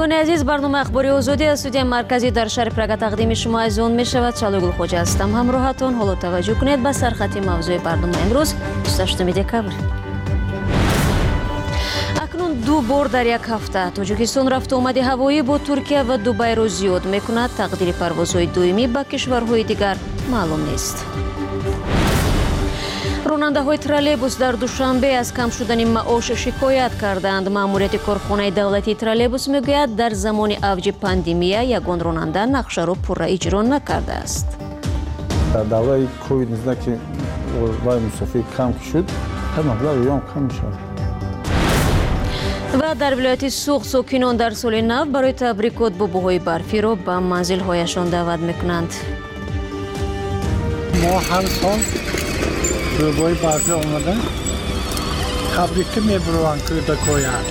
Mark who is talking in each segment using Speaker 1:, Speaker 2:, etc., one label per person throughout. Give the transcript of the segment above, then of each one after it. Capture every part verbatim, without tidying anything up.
Speaker 1: شنوندگان عزیز، برنامه اخباری آزادی از استودیو مرکزی در شهر پراگ تقدیم شما از آن می شود. شالوگل خوجا هستم. همراهتون. حالا توجه کنید به سرخط موضوع برنامه امروز بیست و هشتم دکبر. اکنون دو بار در یک هفته تاجیکستان رفت آمد هوایی با ترکیه و دبی را زیاد می کند. تقدیر پروازهای دومی به کشورهای دیگر معلوم نیست. راننده‌های ترولبوس در دوشنبه از کم شدن معاش شکایت کردند. ماموریت کارخانه دولتی ترولبوس میگوید در زمان اوج پاندемیا یگان راننده نقشه را پورا اجرا نکرده است.
Speaker 2: در دوره کووید نوزده که وای مسافر کم شد، هر مبلغ یوم کم شد.
Speaker 1: و در ولایت سوق ساکنان در سال نو برای تبریکات با بوهای برفی را به منزل‌هایشان دعوت میکنند.
Speaker 3: ما هر سال به بوهای برفی آمده تبریک میبروند که دکویند.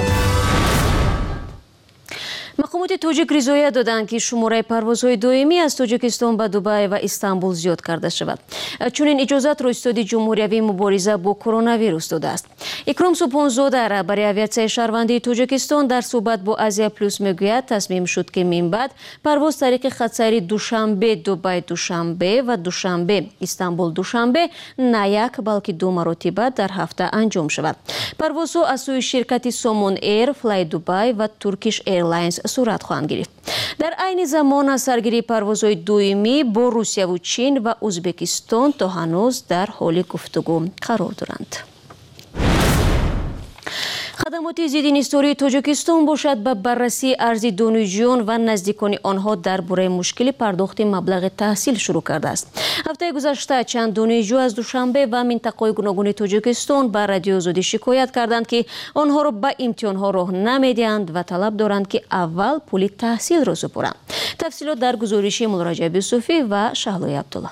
Speaker 1: مقامات تاجیک رضایت دادند که شماره پروازهای دائمی از تاجیکستان به دبی و استانبول زیاد کرده شود. چون این اجازت را استاد جمهوری مبارزه با کرونا ویروس داده است. اکرام سبحانزاده رهبر اویاسیون شهروندی تاجیکستان در صحبت با آسیا پلوس میگوید تصمیم شد که من بعد پرواز طریق خطسری دوشنبه دبی دوشنبه و دوشنبه استانبول دوشنبه نه یک بلکه دو مرتبه در هفته انجام شود. پروازها از سوی شرکت سامون ایر، فلای دبی و ترکیش ایرلاینز صورت خواهند گرفت. در عین زمان از سرگیری پروازهای دومی با روسیه و چین و ازبکستان تا هنوز در حال گفتگو قرار دارند. خدمات ضد انحصاری تاجیکستان باشد به بررسی ارزی دانشجویان و نزدیکان آنها درباره مشکل پرداخت مبلغ تحصیل شروع کرده است. هفته گذشته چند دانشجو از دوشنبه و منطقه گوناگون تاجیکستان به رادیو آزادی شکایت کردند که آنها را به امتحانها راه نمیدهند و طلب دارند که اول پول تحصیل را سپارند. تفصیلات در گزارش مولارجب یوسفی و شهلای عبدالله.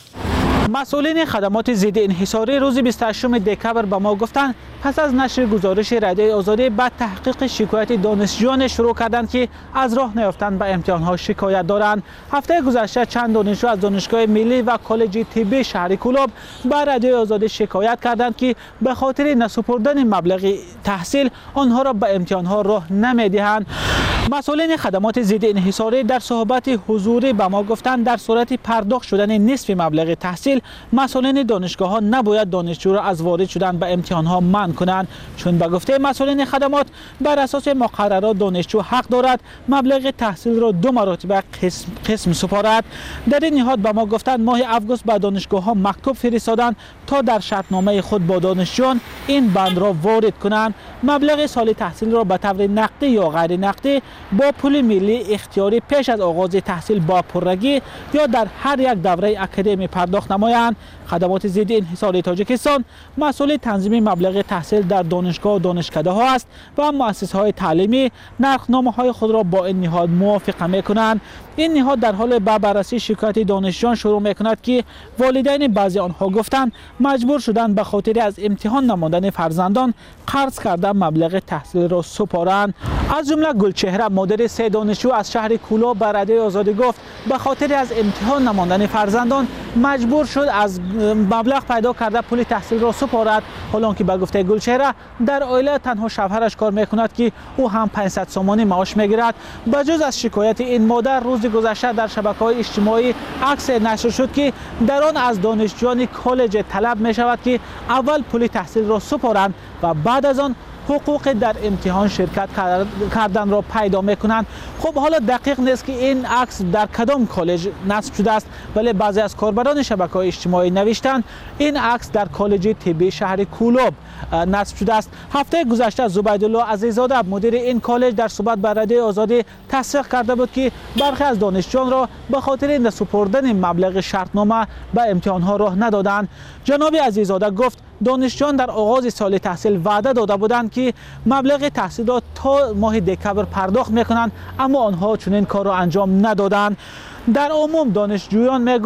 Speaker 4: مسئولین خدمات ضد انحصاری روز بیست و هشتم دکبر به ما گفتند پس از نشر گزارش رادیوی آزادی به تحقیق شکایت دانشجویان شروع کردند که از راه نیافتن به امتحانها شکایت دارند. هفته گذشته چند دانشجو از دانشگاه ملی و کالج طبی شهر کولوب به رادیوی آزادی شکایت کردند که به خاطر نسپردن مبلغ تحصیل آنها را به امتحانها راه نمیدهند. مسئولین خدمات ضد انحصاری در صحبت حضوری به ما گفتند در صورت پرداخت شدن نصف مبلغ تحصیل مسئولین دانشگاه ها نباید دانشجو را از وارد شدن به امتحان ها منع کنند، چون به گفته مسئولین خدمات بر اساس مقررات دانشجو حق دارد مبلغ تحصیل را دو مرتبه قسم قسم سپارد. در این نهاد به ما گفتند ماه اوگوست به دانشگاه ها مکتوب فرستادند تا در شرطنامه خود با دانشجویان این بند را وارد کنند. مبلغ سال تحصیل را به طور نقدی یا غیر نقدی با پول ملی اختیاری پیش از آغاز تحصیل با پررگی یا در هر یک دوره اکادمی پرداخت نمایند. خدمات ضد انحصاری تاجیکستان مسئول تنظیم مبلغ تحصیل در دانشگاه و دانشکده ها است و مؤسسه های تعلیمی نرخنامه های خود را با این نهاد موافقه می کنند. این نهاد در حال به بررسی شکایت دانشجویان شروع می کند که والدین بعضی آنها گفتند مجبور شدند به خاطر از امتحان نماندن فرزندان قرض کرده مبلغ تحصیل را سپارند. از جمله گلچهره مادر سه دانشجو از شهر کولوب به رادیوی آزادی گفت به خاطر از امتحان نماندن فرزندان مجبور شد از مبلغ پیدا کرده پول تحصیل را سپارد، حالا که به گفته گلچهره در عائله تنها شوهرش کار میکند که او هم پانصد سومانی معاش میگیرد. بجز از شکایت این مادر روز گذشته در شبکه‌های اجتماعی عکس نشر شد که در آن از دانشجویان کالج طلب می شود که اول پول تحصیل را سپارند و بعد از آن حقوق در امتحان شرکت کردن را پیدا میکنند. خب حالا دقیق نیست که این عکس در کدام کالج نصب شده است، ولی بعضی از کاربران شبکه‌های اجتماعی نوشتند این عکس در کالج طبی شهر کولوب نصب شده است. هفته گذشته زبیدالله عزیزاده مدیر این کالج در صحبت با رادیوی آزادی تصدیق کرده بود که برخی از دانشجویان را به خاطر نسپردن مبلغ شرطنامه به امتحانها راه ندادند. جناب عزیزاده گفت دانشجویان در آغاز سال تحصیل وعده داده بودند که مبلغ تحصیل را تا ماه دکبر پرداخت میکنند، اما آنها چنین کار را انجام ندادند. در عموم دانشجویان میگویند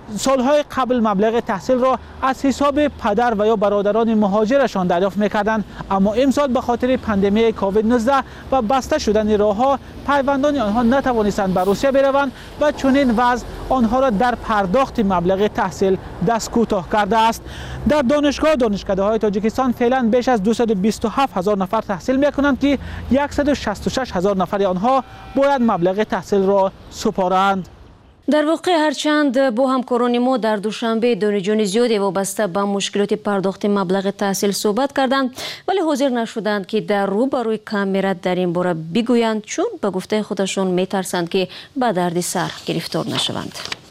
Speaker 4: سالهای قبل مبلغ تحصیل را از حساب پدر و یا برادران مهاجرشان دریافت می‌کردند، اما امسال به خاطر پاندمی کووید نوزده و بسته شدن راه‌ها پیوندان آنها نتوانستند به روسیه بروند و چنین وضع آنها را در پرداخت مبلغ تحصیل دست کوتاه کرده است. در دانشگاه دانشکده‌های تاجیکستان فعلا بیش از دویست و بیست و هفت هزار نفر تحصیل می‌کنند که صد و شصت و شش هزار نفر آنها باید مبلغ تحصیل را سپارند.
Speaker 1: در واقع هرچند با همکاران ما در دوشنبه دانشجویان زیادی وابسته به مشکلات پرداخت مبلغ تحصیل صحبت کردند، ولی حاضر نشدند که در رو بروی کامرا در این باره بگویند، چون به گفته خودشون میترسند که به درد سر گرفتار نشوند.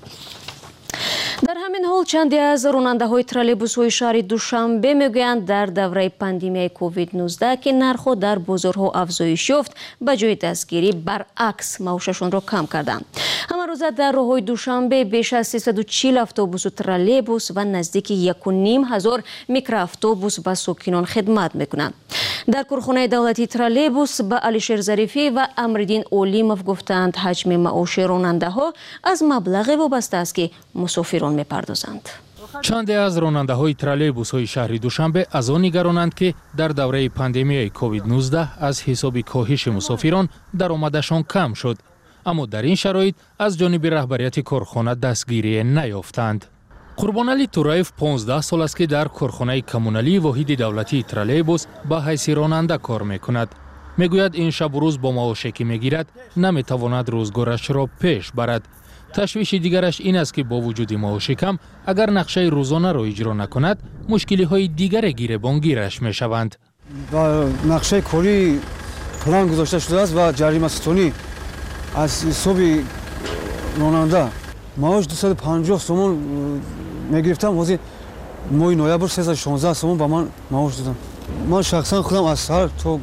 Speaker 1: در همین حال چندی از راننده های ترالبوس های شهر دوشنبه میگویند در دوره پاندمی کووید نوزده که نرخ در بازارها افزایش یافت، به جای دستگیری برعکس معاششون را کم کردند. همه روزه در راههای دوشنبه بیش از سیصد و چهل اتوبوس و ترالبوس و نزدیک یک و نیم هزار میکرواتوبوس به ساکنان خدمت میکنند. در کارخانه دولتی ترالبوس به علیشیر ظریفی و امرالدین اولیموف گفتند حجم معاش راننده ها از مبلغ وابسته است که مسافران میپردازند.
Speaker 5: چندی از راننده های ترالبوس های شهر دوشنبه از آن نگرانند که در دوره پاندمی کووید نوزده از حساب کاهش مسافران درآمدشان کم شد، اما در این شرایط از جانب رهبریت کارخانه دستگیری نیافتند. قربانعلی تورایف پانزده سال است که در کارخانه کمونالی واحد دولتی ترالبوس با حیث راننده کار میکند. میگوید این شب و روز با معاشی که میگیرد نمیتواند روزگارش را پیش برد. تشویش دیگرش این است که با وجود معاش کم اگر نقشه روزانه را اجرا نکند مشکلی های دیگر گیربانگیرش میشوند.
Speaker 6: با نقشه کاری پلان گذاشته شده است و جریمه ستونی از حساب راننده معاش دویست و پنجاه سومون میگرفتم، واسه ماه نوامبر سیصد و شانزده سومون به من معاش دادن. من شخصا خودم از سر تو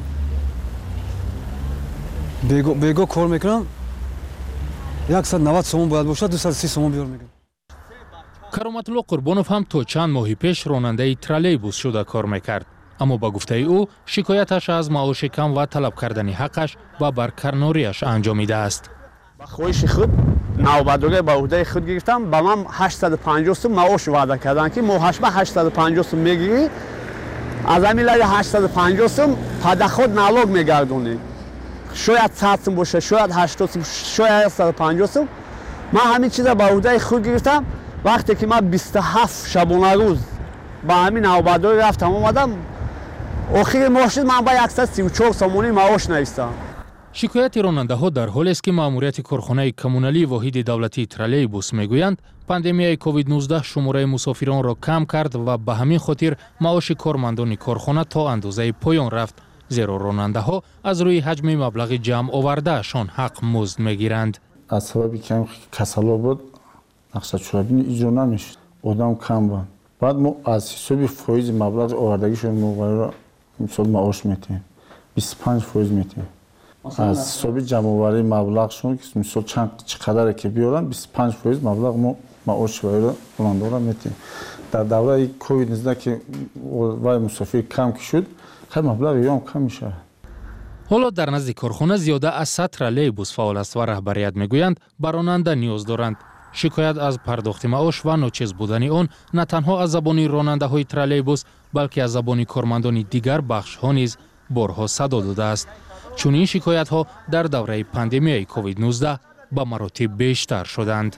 Speaker 6: بیگو, بیگو کار میکنم، صد و نود سومون باید باشد، دویست و سی سومون بیار میگم.
Speaker 5: کرامتالله قربانوف هم تا چند ماه پیش راننده ترالبوس شده کار میکرد، اما با گفته او شکایتش از معاش کم و طلب کردن حقش و برکناریش انجامیده است.
Speaker 7: با خواهش خود نوبت‌داری با عهده خود گرفتم، با من هشتصد و پنجاه سوم معاش وعده کردن که ماهش به هشتصد و پنجاه سوم میگیری، از همین لحظه هشتصد و پنجاه سوم پد خود نالوگ میگردونی، شاید صد سوم باشه، شاید هشتاد سوم، شاید صد و پنجاه سوم. من همین چیزا با عهده خود گرفتم. وقتی که من بیست و هفت شبانه روز با همین نوبت‌داری رفتم اومدم، آخر ماه شد من با صد و سی و چهار سومونی معاش نیستم.
Speaker 5: شکایت راننده ها در حالی است که ماموریت کارخانه کمونالی واحد دولتی ترالبوس میگویند پاندمی کووید نوزده شماره مسافران را کم کرد و به همین خاطر معاش کارمندان کارخانه تا اندازه پایان رفت، زیرا راننده ها از روی حجم مبلغ جمع آورده شان حق مزد میگیرند.
Speaker 2: از سبب کم کسلا بود نقشه چوبین اجرا نمیشد، آدم کم بود. بعد ما از حساب فایز مبلغ آوردگیشون موقع مثلا معاش میتیم بیست و پنج فایز میتیم. از حساب جمع‌آوری مبلغشون که مثلا چند چقدره که بیارن بیست و پنج فایز مبلغ ما معاش وای راننده را میتیم. در دوره کووید نوزده که وای مسافر کم شد، خیلی مبلغ یام کم میشه.
Speaker 5: حالا در نزد کارخانه زیاده از صد ترالبوس فعال است و رهبریت میگویند به راننده نیاز دارند. شکایت از پرداخت معاش و ناچیز بودن آن نه تنها از زبان راننده های ترالبوس بلکه از زبان کارمندان دیگر بخش ها نیز بارها صدا داده است. چون این شکایت ها در دوره پاندمی کووید نوزده به مراتب بیشتر شدند.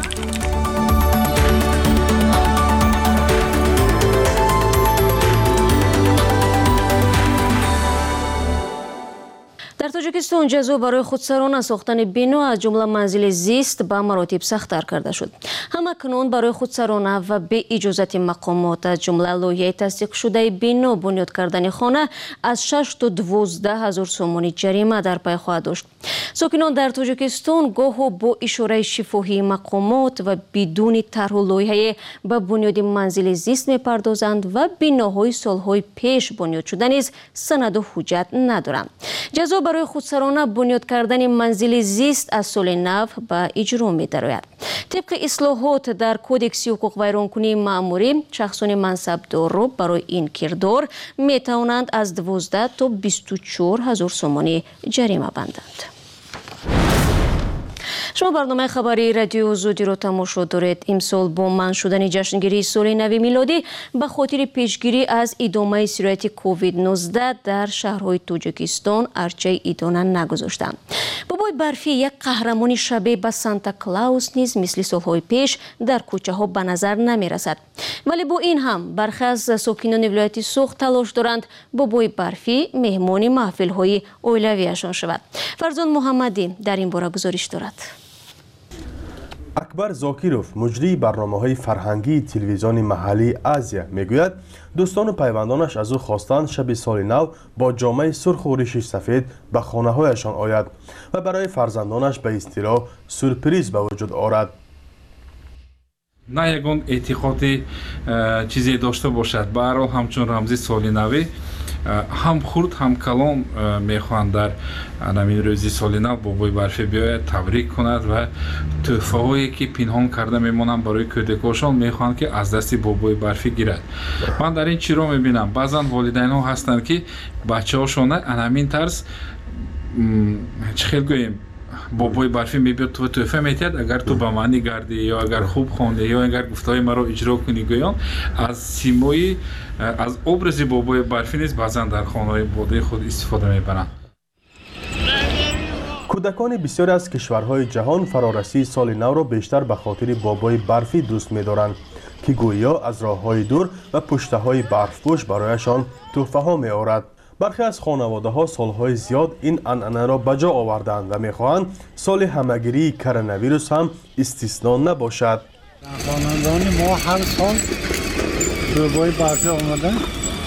Speaker 1: در تاجیکستان جزا برای خودسرانه ساختن بنا از جمله منزل زیست به مراتب سخت‌تر کرده شد. همکنون برای خودسرانه و به اجازت مقامات از جمله لایحه تصدیق شده بنا بنیاد کردن خانه از شش تا دوازده هزار سومانی جریمه در پی خواهد داشت. ساکنان در تاجیکستان گاه با اشاره شفاهی مقامات و بدون طرح و لایحه به بنیاد منزل زیست می‌پردازند و بناهای سالهای پیش بنیاد شده نیز سند و حجت ندارند. جزا برای خودسرانه بنیاد کردن منزل زیست از سال نو به اجرا می‌دراید. طبق اصلاحات در کودکس حقوق ویرانکنی مأموری، شخصان منصبدار را برای این کردار می‌توانند از دوازده تا بیست و چهار هزار سومانی جریمه بندند. شما برنامه خبری رادیو آزادی رو تماشا دارید. امسال با منع شدن جشنگیری سال نو میلادی به خاطر پیشگیری از ادامه سرایت کووید نوزده در شهرهای تاجیکستان ارچه ادامه نگذاشتند. بابای برفی یک قهرمان شبیه به سانتا کلاوس نیز مثل سالهای پیش در کوچه ها به نظر نمی رسد. ولی با این هم برخی از ساکنان ولایت سوخت تلاش دارند بابای برفی مهمان محفل های اولویشان شود. فرزان محمدی در این باره گزارش دارد.
Speaker 8: اکبر زاکیروف مجری برنامه‌های فرهنگی تلویزیون محلی آزیا میگوید دوستان و پیوندانش از او خواستند شب سال نو با جامعه سرخ و ریش سفید به خانه‌هایشان آید و برای فرزندانش به اصطلاح سورپریز به وجود آورد.
Speaker 9: نه یگان اعتقادی چیزی داشته باشد، به هر حال همچون رمزی سال نوی هم خورد هم کلان میخواهند در نمین روزی سال نو بابای برفی بیاید تبریک کند و تحفه هایی که پنهان کرده میمانند برای کودکانشان میخواهند که از دست بابای برفی گیرد. من در این چی رو میبینم بعضا والدین ها هستند که بچه هاشون همین طرز چه خیلی گوییم بابای برفی میبید تو تحفه میتید اگر تو به من نگردی یا اگر خوب خوانده یا اگر گفتهای مرا اجرا کنی گویان از سیمایی از ابرز بابای برفی نیز بعضا در خانه‌های باده خود استفاده میبرند.
Speaker 8: کودکان بسیاری از کشورهای جهان فرارسی سال نو را بیشتر به خاطر بابای برفی دوست می‌دارند که گویا از راه‌های دور و پشته‌های برفپوش برایشان تحفه ها می‌آورد. برخی از خانواده ها سالهای زیاد این عنعنه را به جا آوردند و می‌خواهند سال همگیری کرونا ویروس هم استثنا نباشد.
Speaker 3: خانوادگان ما هر سال بابای برفی آمدن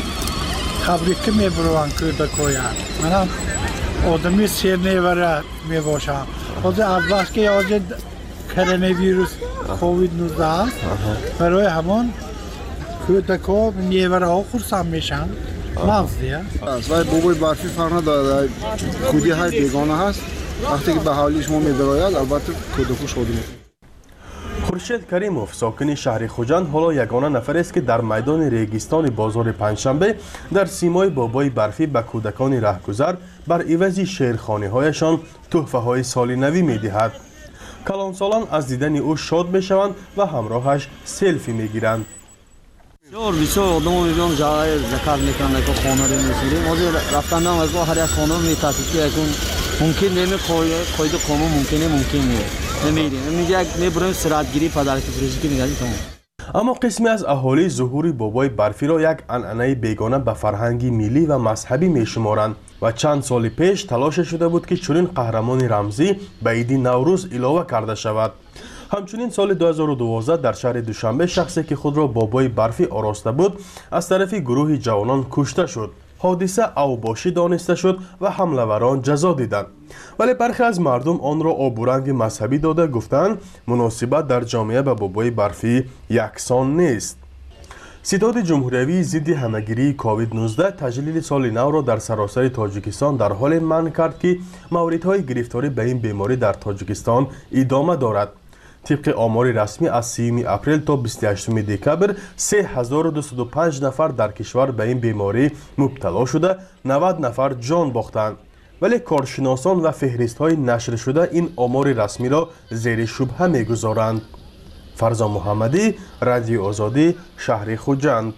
Speaker 3: تبریک میبرند کودک‌ها. منم آدمی سیر نیوره می باشم. از اول که از کرونا ویروس کووید نوزده است برای همان کودک‌ها نیوره ها خرسند میشن. مغزیه.
Speaker 6: وای بابای برفی فرنا داره کودی های بیگانه هست. وقتی که به حالی شما میبراید البته کودکو شادی میکنه.
Speaker 8: خورشید کریموف ساکن شهر خوجند حالا یگانه نفر است که در میدان ریگستان بازار پنجشنبه در سیمای بابای برفی به کودکان رهگذر بر عوض شعرخوانی هایشان تحفه های سال نوی میدهد. کلانسالان از دیدن او شاد میشوند و همراهش سلفی میگیرند.
Speaker 6: بسیار بسیار آدم میبینم جای ذکر میکنه که خانه رو میسیریم از رفتن هم از هر یک خانه میتاسید که اکون ممکن نمی قاید قانون ممکنه ممکن نیست نمیریم میگه میبریم سرعتگیری پدر کفریزی که میگردیم تمام.
Speaker 8: اما قسمی از اهالی ظهور بابای برفی را یک عنعنه بیگانه به فرهنگ ملی و مذهبی میشمارند و چند سال پیش تلاش شده بود که چنین قهرمان رمزی به عید نوروز علاوه کرده شود. همچنین سال دو هزار و دوازده در شهر دوشنبه شخصی که خود را بابای برفی آراسته بود از طرف گروه جوانان کشته شد. حادثه اوباشی دانسته شد و حمله‌وران جزا دیدند. ولی برخی از مردم آن را آب و رنگ مذهبی داده گفتند مناسبت در جامعه به بابای برفی یکسان نیست. ستاد جمهوری ضد همهگیری کووید نوزده تجلیل سال نو را در سراسر تاجیکستان در حال منع کرد که موردهای گرفتاری به این بیماری در تاجیکستان ادامه دارد. طبق آمار رسمی از سیوم اپریل تا بیست و هشتم دکبر سه هزار و دویست و پنج نفر در کشور به این بیماری مبتلا شده، نود نفر جان باختند. ولی کارشناسان و فهرست های نشر شده این آمار رسمی را زیر شبهه میگذارند. فرزان محمدی، رادیو آزادی، شهر خوجند.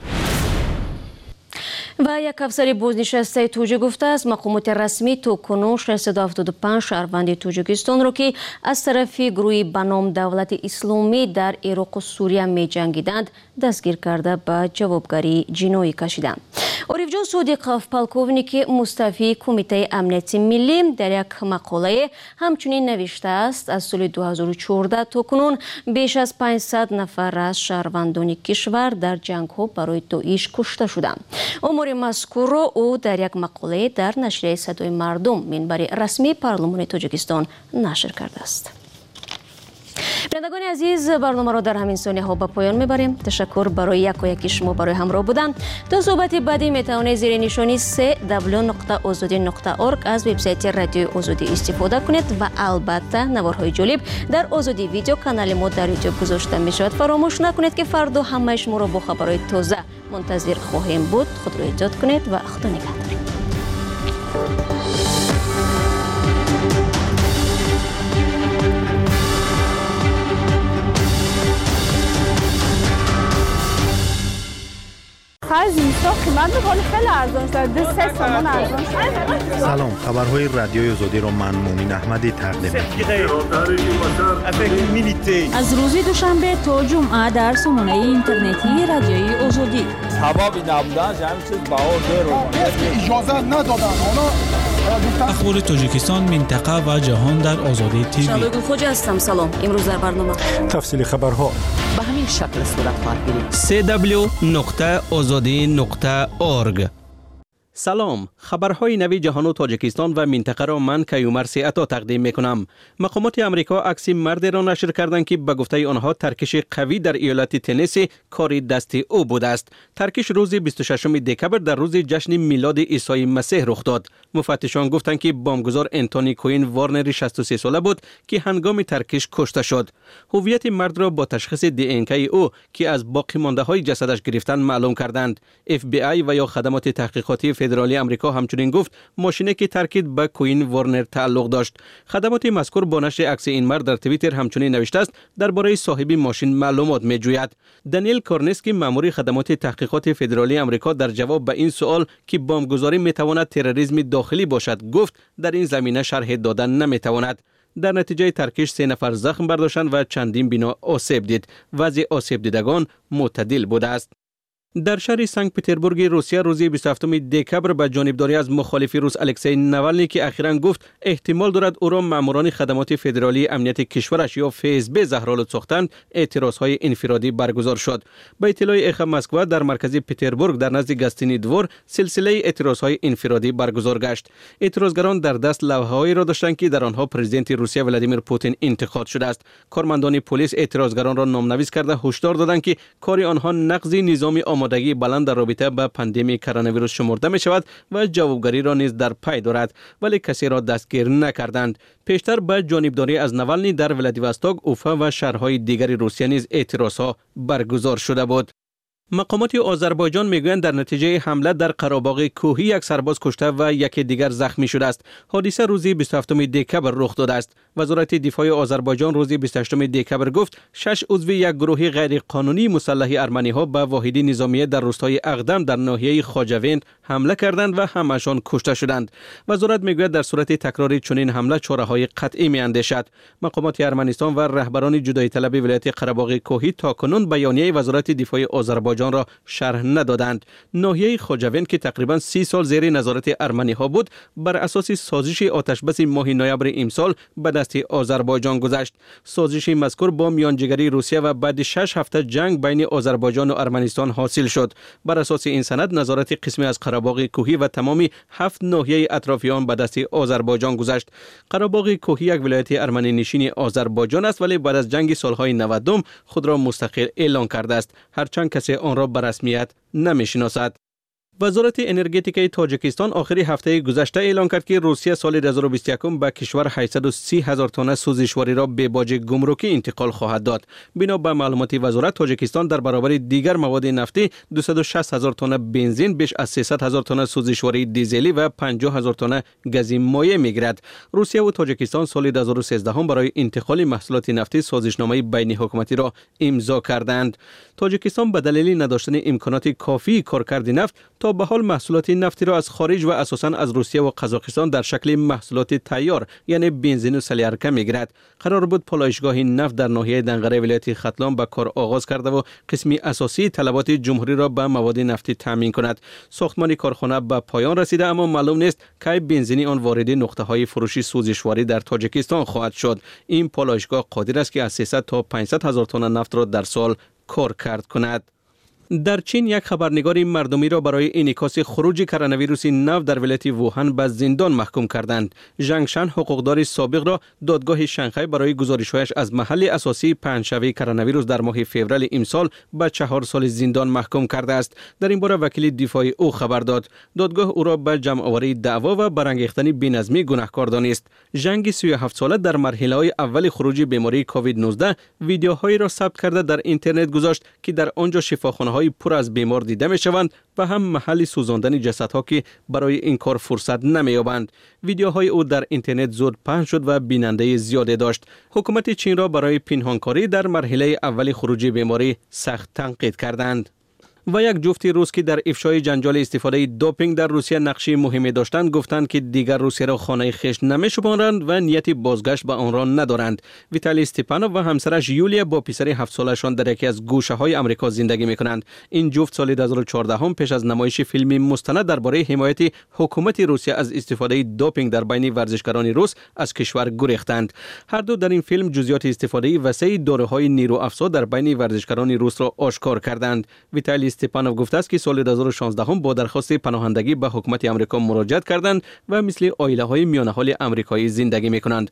Speaker 1: و یک افسر بازنشسته توجه گفته است مقامات رسمی تا کنون ششصد و هفتاد و پنج شهروند تاجیکستان را که از طرف گروهی به نام دولت اسلامی در عراق و سوریه می جنگیدند دستگیر کرده به جوابگری جنایی کشیدند. عارف جان صادقов پالکوونیک مستعفی کمیته امنیت ملی در یک مقاله همچنین نوشته است از سال دو هزار و چهارده تا کنون بیش از پانصد نفر از شهروندان کشور در جنگ ها برای داعش کشته شدند. امور مذکور را او در یک مقاله در نشریه صدای مردم منبر رسمی پارلمان تاجیکستان نشر کرده است. بینندگان عزیز برنامه را در همین ثانیه ها به پایان میبریم. تشکر برای یک و یکی شما برای همراه بودن. تا صحبت بعدی میتوانید زیر نشانی سه دبلیو نقطه آزادی نقطه اورگ از وبسایت رادیو آزادی استفاده کنید و البته نوارهای جالب در آزادی ویدیو کانال ما در یوتیوب گذاشته می شود. فراموش نکنید که فردا همه شما را با خبرهای تازه منتظر خواهیم بود. خود را احتیاط کنید و خدا نگهدار.
Speaker 10: ماه زمستان قیمت میکنه خیلی ارزان شده، دو سه تومان ارزان شده.
Speaker 11: سلام، خبرهای رادیوی آزادی را من مومین احمدی تقدیم می‌کنم.
Speaker 12: از روز دوشنبه تا جمعه در سامانه اینترنتی رادیوی آزادی.
Speaker 13: حبابی نبودن همین چیز بهار داره. اجازه ندادن اونا.
Speaker 14: اخبار تاجیکستان، منطقه و جهان در آزادی تیوی.
Speaker 1: شبگون خوج هستم. سلام. امروز در برنامه
Speaker 14: تفصیل خبرها
Speaker 15: به همین شکل صورت خواهد گرفت.
Speaker 16: سی دبلیو نقطه آزادی نقطه اورگ. سلام، خبرهای نوی جهان و تاجیکستان و منطقه را من کیومر سیعتا تقدیم میکنم. مقامات امریکا عکس مردی را نشر کردند که به گفته آنها ترکش قوی در ایالت تنسی کاری دست او بوده است. ترکش روز بیست و ششم دکبر در روز جشن میلاد عیسی مسیح رخ داد. مفتشان گفتند که بمبگذار انتونی کوین وارنر شصت و سه ساله بود که هنگام ترکش کشته شد. هویت مرد را با تشخیص دی ان کی او که از باقی مانده های جسدش گرفتن معلوم کردند. اف بی آی و یا خدمات تحقیقاتی فدرالی امریکا همچنین گفت ماشینی که ترکید به کوین وارنر تعلق داشت. خدمات مذکور با نشر عکس این مرد در توییتر همچنین نوشته است درباره صاحب ماشین معلومات میجوید. دانیل کارنسکی مأمور خدمات تحقیقات فدرالی امریکا در جواب به این سوال که بمبگذاری میتواند تروریسم داخلی باشد گفت در این زمینه شرح دادن نمیتواند. در نتیجه ترکش سه نفر زخم برداشتند و چندین بنا آسیب دید. وضع آسیب دیدگان معتدل بوده است. در شهر سنت پترزبورگ روسیه روز بیست و هفتم دکبر به جانبداری از مخالف روس الکسی ناوالنی که اخیراً گفت احتمال دارد او را ماموران خدمات فدرالی امنیت کشورش یا اف اس بی زهرالود ساختند، اعتراضهای انفرادی برگزار شد. به اطلاع اخ مسکو در مرکز پترزبورگ در نزد گستینی دور سلسله اعتراضهای انفرادی برگزار گشت. اعتراضگران در دست لوحه‌هایی را داشتند که در آنها پرزیدنت روسیه ولادیمیر پوتین انتقاد شده است. کارمندان پلیس اعتراضگران را نامنویس کرده هشدار دادند که کار آنها نقض نظام آمادگی بلند در رابطه با پاندمی کرونا ویروس شمرده می شود و جوابگری را نیز در پی دارد، ولی کسی را دستگیر نکردند. پیشتر به جانبداری از ناوالنی در ولادیواستوک، اوفا و شهرهای دیگر روسیه نیز اعتراضها برگزار شده بود. مقامات آذربایجان میگویند در نتیجه حمله در قره‌باغ کوهی یک سرباز کشته و یک دیگر زخمی شده است. حادثه روز بیست و هفتم دکبر رخ داده است. وزارت دفاع آذربایجان روز بیست و هشتم دکبر گفت شش عضو یک گروه غیر قانونی مسلح ارمنی ها به واحدی نظامیه در روستای اقدم در ناحیه خواجوند حمله کردند و همشان کشته شدند. وزارت میگوید در صورت تکراری چنین حمله چاره‌های قطعی میاندیشد. مقامات ارمنستان و رهبران جدایی طلب ولایت قره‌باغ کوهی تاکنون بیانیه وزارت دفاع آذربایجان را شرح ندادند. ناحیه خواجوند که تقریبا سی سال زیر نظارت ارمنی ها بود بر اساس سازش آتشبس ماه نوامبر امسال به دست آذربایجان گذشت. سازش مذکور با میانجیگری روسیه و بعد شش هفته جنگ بین آذربایجان و ارمنستان حاصل شد. بر اساس این سند نظارت قسمی از قره‌باغ کوهی و تمامی هفت ناحیه اطرافی آن به دست آذربایجان گذشت. قره‌باغ کوهی یک ولایت ارمنی نشین آذربایجان است ولی بعد از جنگ سالهای نود خود را مستقل اعلان کرده است، هرچند کسی آن را به رسمیت نمی‌شناسد. وزارت انرژتیک تاجیکستان آخر هفته گذشته اعلام کرد که روسیه سال دو هزار و بیست و یک به کشور هشتصد و سی هزار تن سوزشواری را به باج گمرکی انتقال خواهد داد. بنا به معلومات وزارت تاجیکستان در برابر دیگر مواد نفتی دویست و شصت هزار تن بنزین، بیش از سیصد هزار تن سوزشواری دیزلی و پنجاه هزار تن گاز مایع میگیرد. روسیه و تاجیکستان سال دو هزار و سیزده هم برای انتقال محصولات نفتی سازشنامه بین حکومتی را امضا کردند. تاجیکستان به دلیل نداشتن امکانات کافی کارکرد نفت تا به حال محصولات نفتی را از خارج و اساساً از روسیه و قزاقستان در شکل محصولات تیار یعنی بنزین و سلیارکه میگیرد. قرار بود پالایشگاه نفت در ناحیه دنقره ولایت ختلان به کار آغاز کرده و قسمی اساسی طلبات جمهوری را به مواد نفتی تامین کند. ساختمان کارخانه به پایان رسیده اما معلوم نیست که بنزین آن وارد نقطه های فروشی سوزشواری در تاجیکستان خواهد شد. این پالایشگاه قادر است که از سیصد تا پانصد هزار تن نفت را در سال کار کرد کند. در چین یک خبرنگار مردمی را برای انعکاس خروج کرونا ویروس نو در ولایت ووهان به زندان محکوم کردند. ژنگ شن حقوقدار سابق را دادگاه شانگهای برای گزارش‌هایش از محل اساسی پنجشنبه کرونا ویروس در ماه فوریه امسال به چهار سال زندان محکوم کرده است. در این باره وکیل دفاع او خبر داد. دادگاه او را به جمع‌آوری دعوا و برانگیختن بی‌نظمی گناهکار دانست. ژنگ سی و هفت ساله در مرحله‌های اول خروج بیماری کووید نوزده ویدیوهایی را ثبت کرده در اینترنت گذاشت که در آنجا شفاخانه‌های پر از بیمار دیده می شوند و هم محل سوزاندن جسدها که برای این کار فرصت نمی یابند. ویدیوهای او در اینترنت زود پخش شد و بیننده زیادی داشت. حکومت چین را برای پنهانکاری در مرحله اول خروج بیماری سخت تنقید کردند. و یک جفت روس که در افشای جنجال استفاده دوپینگ در روسیه نقشی مهمی داشتند گفتند که دیگر روسیه را خانه خشت نمی‌شمارند و نیت بازگشت به آن را ندارند. ویتالی استپانوف و همسرش یولیا با پسر هفت سالشان در یکی از گوشه‌های آمریکا زندگی می‌کنند. این جفت سال دو هزار و چهارده هم پیش از نمایش فیلمی مستند درباره حمایت حکومت روسیه از استفاده دوپینگ در بین ورزشکاران روس از کشور گریختند. هر دو در این فیلم جزئیات استفاده وسیع داروهای نیروافزا در بین ورزشکاران روس را آشکار کردند. ویتالی استپانوف گفته است که سال دو هزار و شانزده هم با درخواست پناهندگی به حکومت آمریکا مراجعت کردند و مثل عائله‌های میان حال آمریکایی زندگی می‌کنند.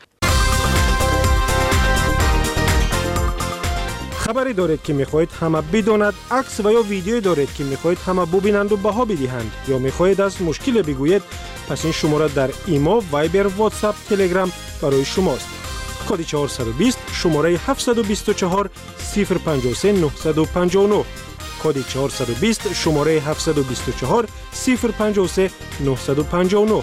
Speaker 17: خبری دارید که میخواهید همه بداند، عکس و یا ویدیویی دارید که میخواهید همه ببینند و بها بدهند یا میخواهید از مشکل بگویید، پس این شماره در ایما، وایبر، واتساپ، تلگرام برای شماست. کد چهارصد و بیست شماره هفتصد و بیست و چهار صفر پنجاه و سه نهصد و پنجاه و نه. کد چهارصد و بیست شماره هفتصد و بیست و چهار صفر پنجاه و سه نهصد و پنجاه و نه.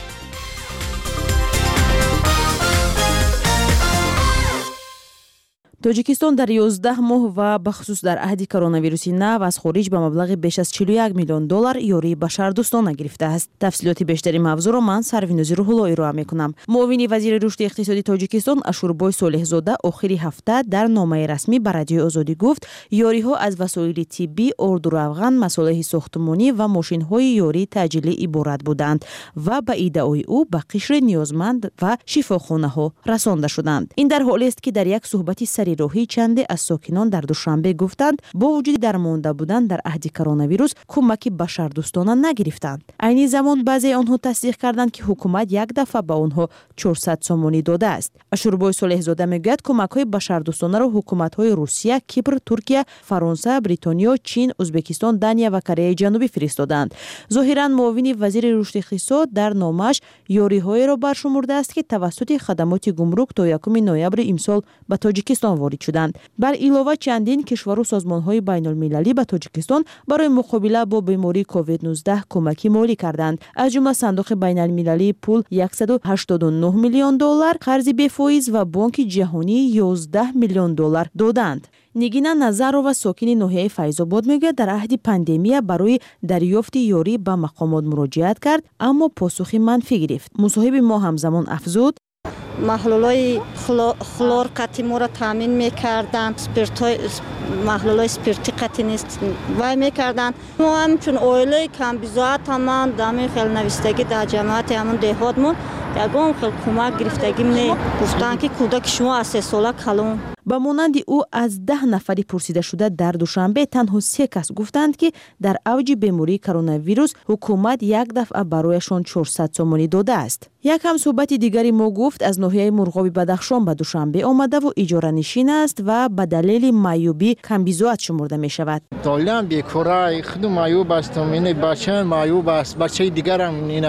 Speaker 18: توجیکستان در یازده ماه و بخصوص در عهد کرونا ویروسی نو از خارج به مبلغ بیش از چهل و یک میلیون دلار یاری بشردوستانه گرفته است. تفصیلات بیشتری موضوع را من سرویناز روح‌الله ارائه میکنم. معاون وزیر رشد اقتصادی تاجیکستان اشوربای صالح‌زاده آخری هفته در نامه رسمی به رادیوی آزادی گفت یاری ها از وسایل طبی، اردو افغان، مصالح ساختمانی و ماشین های یاری تجلی عبارت بودند و به ایده‌های او به قشر نیازمند و شفاخانه ها رسانده شدند. این در حالی است که در یک صحبت سری راهی چند از ساکنان در دوشنبه گفتند با وجود درمانده بودن در عهد کرونا ویروس کمک بشردوستانه نگرفتند. عین زمان بعضی آنها تصدیق کردند که حکومت یک دفعه به آنها چهارصد سومانی داده است. اشوربای صالح‌زاده میگوید کمک‌های بشردوستانه را حکومت‌های روسیه، کیپر، ترکیه، فرانسه، بریتانیا، چین، ازبکستان، دنیا و کره جنوبی فرستادند. ظاهراً معاون وزیر رشد اقتصاد در نامش یاری‌های را برشمرده است که توسط خدمات گمرک تا یکم نوامبر امسال به تاجیکستان وارد شدند. بر علاوه چندین کشور و سازمان‌های بین‌المللی به تاجیکستان برای مقابله با بیماری کووید نوزده کمک مالی کردند. از جمله صندوق بین‌المللی پول صد و هشتاد و نه میلیون دلار، قرض بی‌فایز و بانک جهانی یازده میلیون دلار دادند. نگینا نظرова ساکن ناحیه فیض‌آباد میگوید در عهد پاندمی برای دریافت یاری به مقامات مراجعت کرد اما پاسخی منفی گرفت. مصاحب ما همزمان افزود
Speaker 19: محلولای خلور قطعی ما را تامین میکردن، محلولای سپیرتی قطعی نیست وای میکردن. ما همچون اویلای کم بیزاعت همان دامی خیل نویستگی در جماعت همون دهاتمون یکم خیل کمک گرفتگیم نه. گفتن که کودک شما از سه ساله کلون.
Speaker 18: با مانند او از ده نفری پرسیده شده در دوشنبه تنها سه کس گفتند که در اوج بیماری کرونا ویروس حکومت یک دفعه برایشان چهارصد سومانی داده است. یک هم صحبت دیگری ما گفت از ناحیه مرغابی بدخشان به دوشنبه آمده و اجاره نشین است و به دلیل معیوبی کم بیزاعت شمرده می شود.
Speaker 20: دالان بیکارای خود معیوب است، این بچه معیوب است، بچه دیگرم این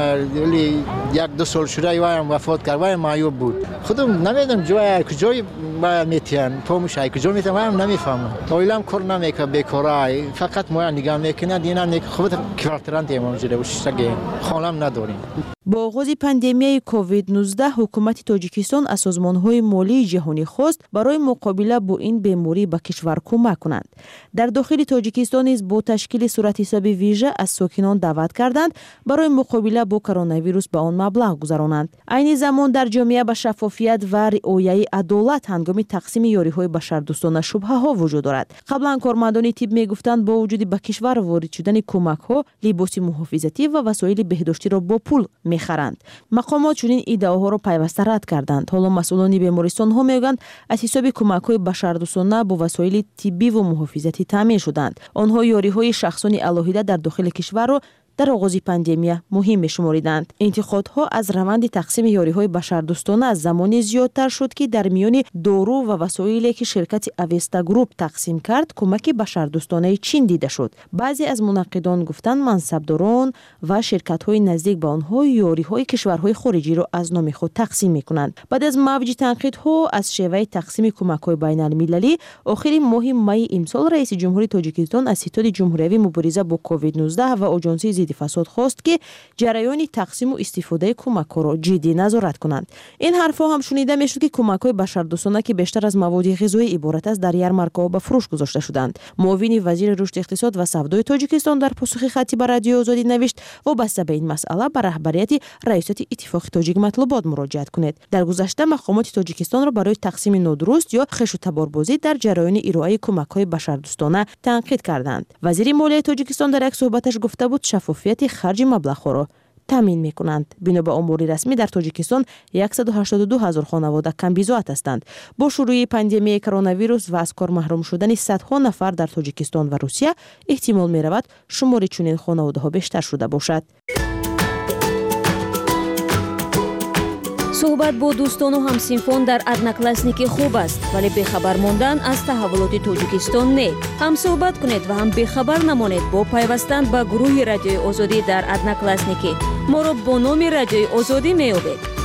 Speaker 20: یک دو سال شده وایم وفات کرد و معیوب بود. خودم نمیدونم جای کجای باید میتیان پاموش های کجا میتونم نمیفهمم. دالان کار نمیکنه بیکارای فقط ما نگاه میکنه دینا نیک خود کارتران دیمونجده وشتگی خانم نداریم.
Speaker 18: با آغاز پاندمی کووید نوزده حکومت تاجیکستان از سازمان‌های مالی جهانی خواست برای مقابله با این بیماری به کشور کمک کنند. در داخل تاجیکستان نیز با تشکیل صورت حساب ویژه از ساکنان دعوت کردند برای مقابله با کرونا ویروس به آن مبلغ گذرانند. عین زمان در جامعه به شفافیت و رعایت عدالت هنگام تقسیم یاری‌های بشردوستانه شبهه‌ها وجود دارد. قبلا کارمندان طب میگفتند با وجود به کشور وارد شدن کمک‌ها لباس محافظتی و وسایل بهداشتی را با پول می‌خرند. مقامات چنین ایده‌ها را پیوسته رد کردند. حالا مسئولان بیمارستان‌ها میگویند از حساب کمک‌های بشردوستانه با وسایل طبی و محافظتی تامین شدند. آنها یاری‌های شخصانی علاهیده در داخل کشور را در آغاز پاندمی مهم می‌شماریدند. انتقادها از روند تقسیم یاری‌های بشردوستانه از زمانی زیادتر شد که در میان دارو و وسایلی که شرکت اوستا گروپ تقسیم کرد کمک بشردوستانه چین دیده شد. بعضی از منقدان گفتند منصبداران و شرکت‌های نزدیک به آنها یاری‌های کشورهای خارجی را از نام خود تقسیم می‌کنند. بعد از موج تنقیدها از شیوه تقسیم کمک‌های بین‌المللی آخر ماه می امسال رئیس جمهوری تاجیکستان از ستاد جمهوری مبارزه با کووید نوزده و آژانسی ضد فساد خواست که جریان تقسیم و استفاده کمک‌ها را جدی نظارت کنند. این حرفها هم شنیده میشد که کمک‌های بشردوستانه که بیشتر از مواد غذایی عبارت است در یارمارک‌ها به فروش گذاشته شدند. معاون وزیر رشد اقتصاد و سودای تاجیکستان در پاسخ خطی به رادیو آزادی نوشت وابسته به این مسئله به رهبریت رئیست اتفاق تاجیک مطلوبات مراجعت کنید. در گذشته مقامات تاجیکستان را برای تقسیم نادرست یا خش و تباربازی در جریان ارائه کمک‌های بشردوستانه تنقید کردند. وزیر مالیه تاجیکستان در یک صحبتش گفته بود شفافیت خرج مبلغ‌ها را تامین می‌کنند. بنا به امور رسمی در تاجیکستان صد و هشتاد و دو هزار خانواده کم بی‌زوات هستند. با شروع پاندمی کرونا ویروس و از کار محروم شدن صدها نفر در تاجیکستان و روسیه احتمال می‌رود شمار چنین خانواده‌ها بیشتر شده باشد.
Speaker 1: صحبت با دوستان و همسینفان در ادناکلاسنیکی خوب است ولی بخبر ماندن از تحولات تاجیکستان نه. هم صحبت کنید و هم بخبر نمانید با پیوستن به گروه رادیوی آزادی در ادناکلاسنیکی. ما را با نام رادیوی آزادی می‌یابید.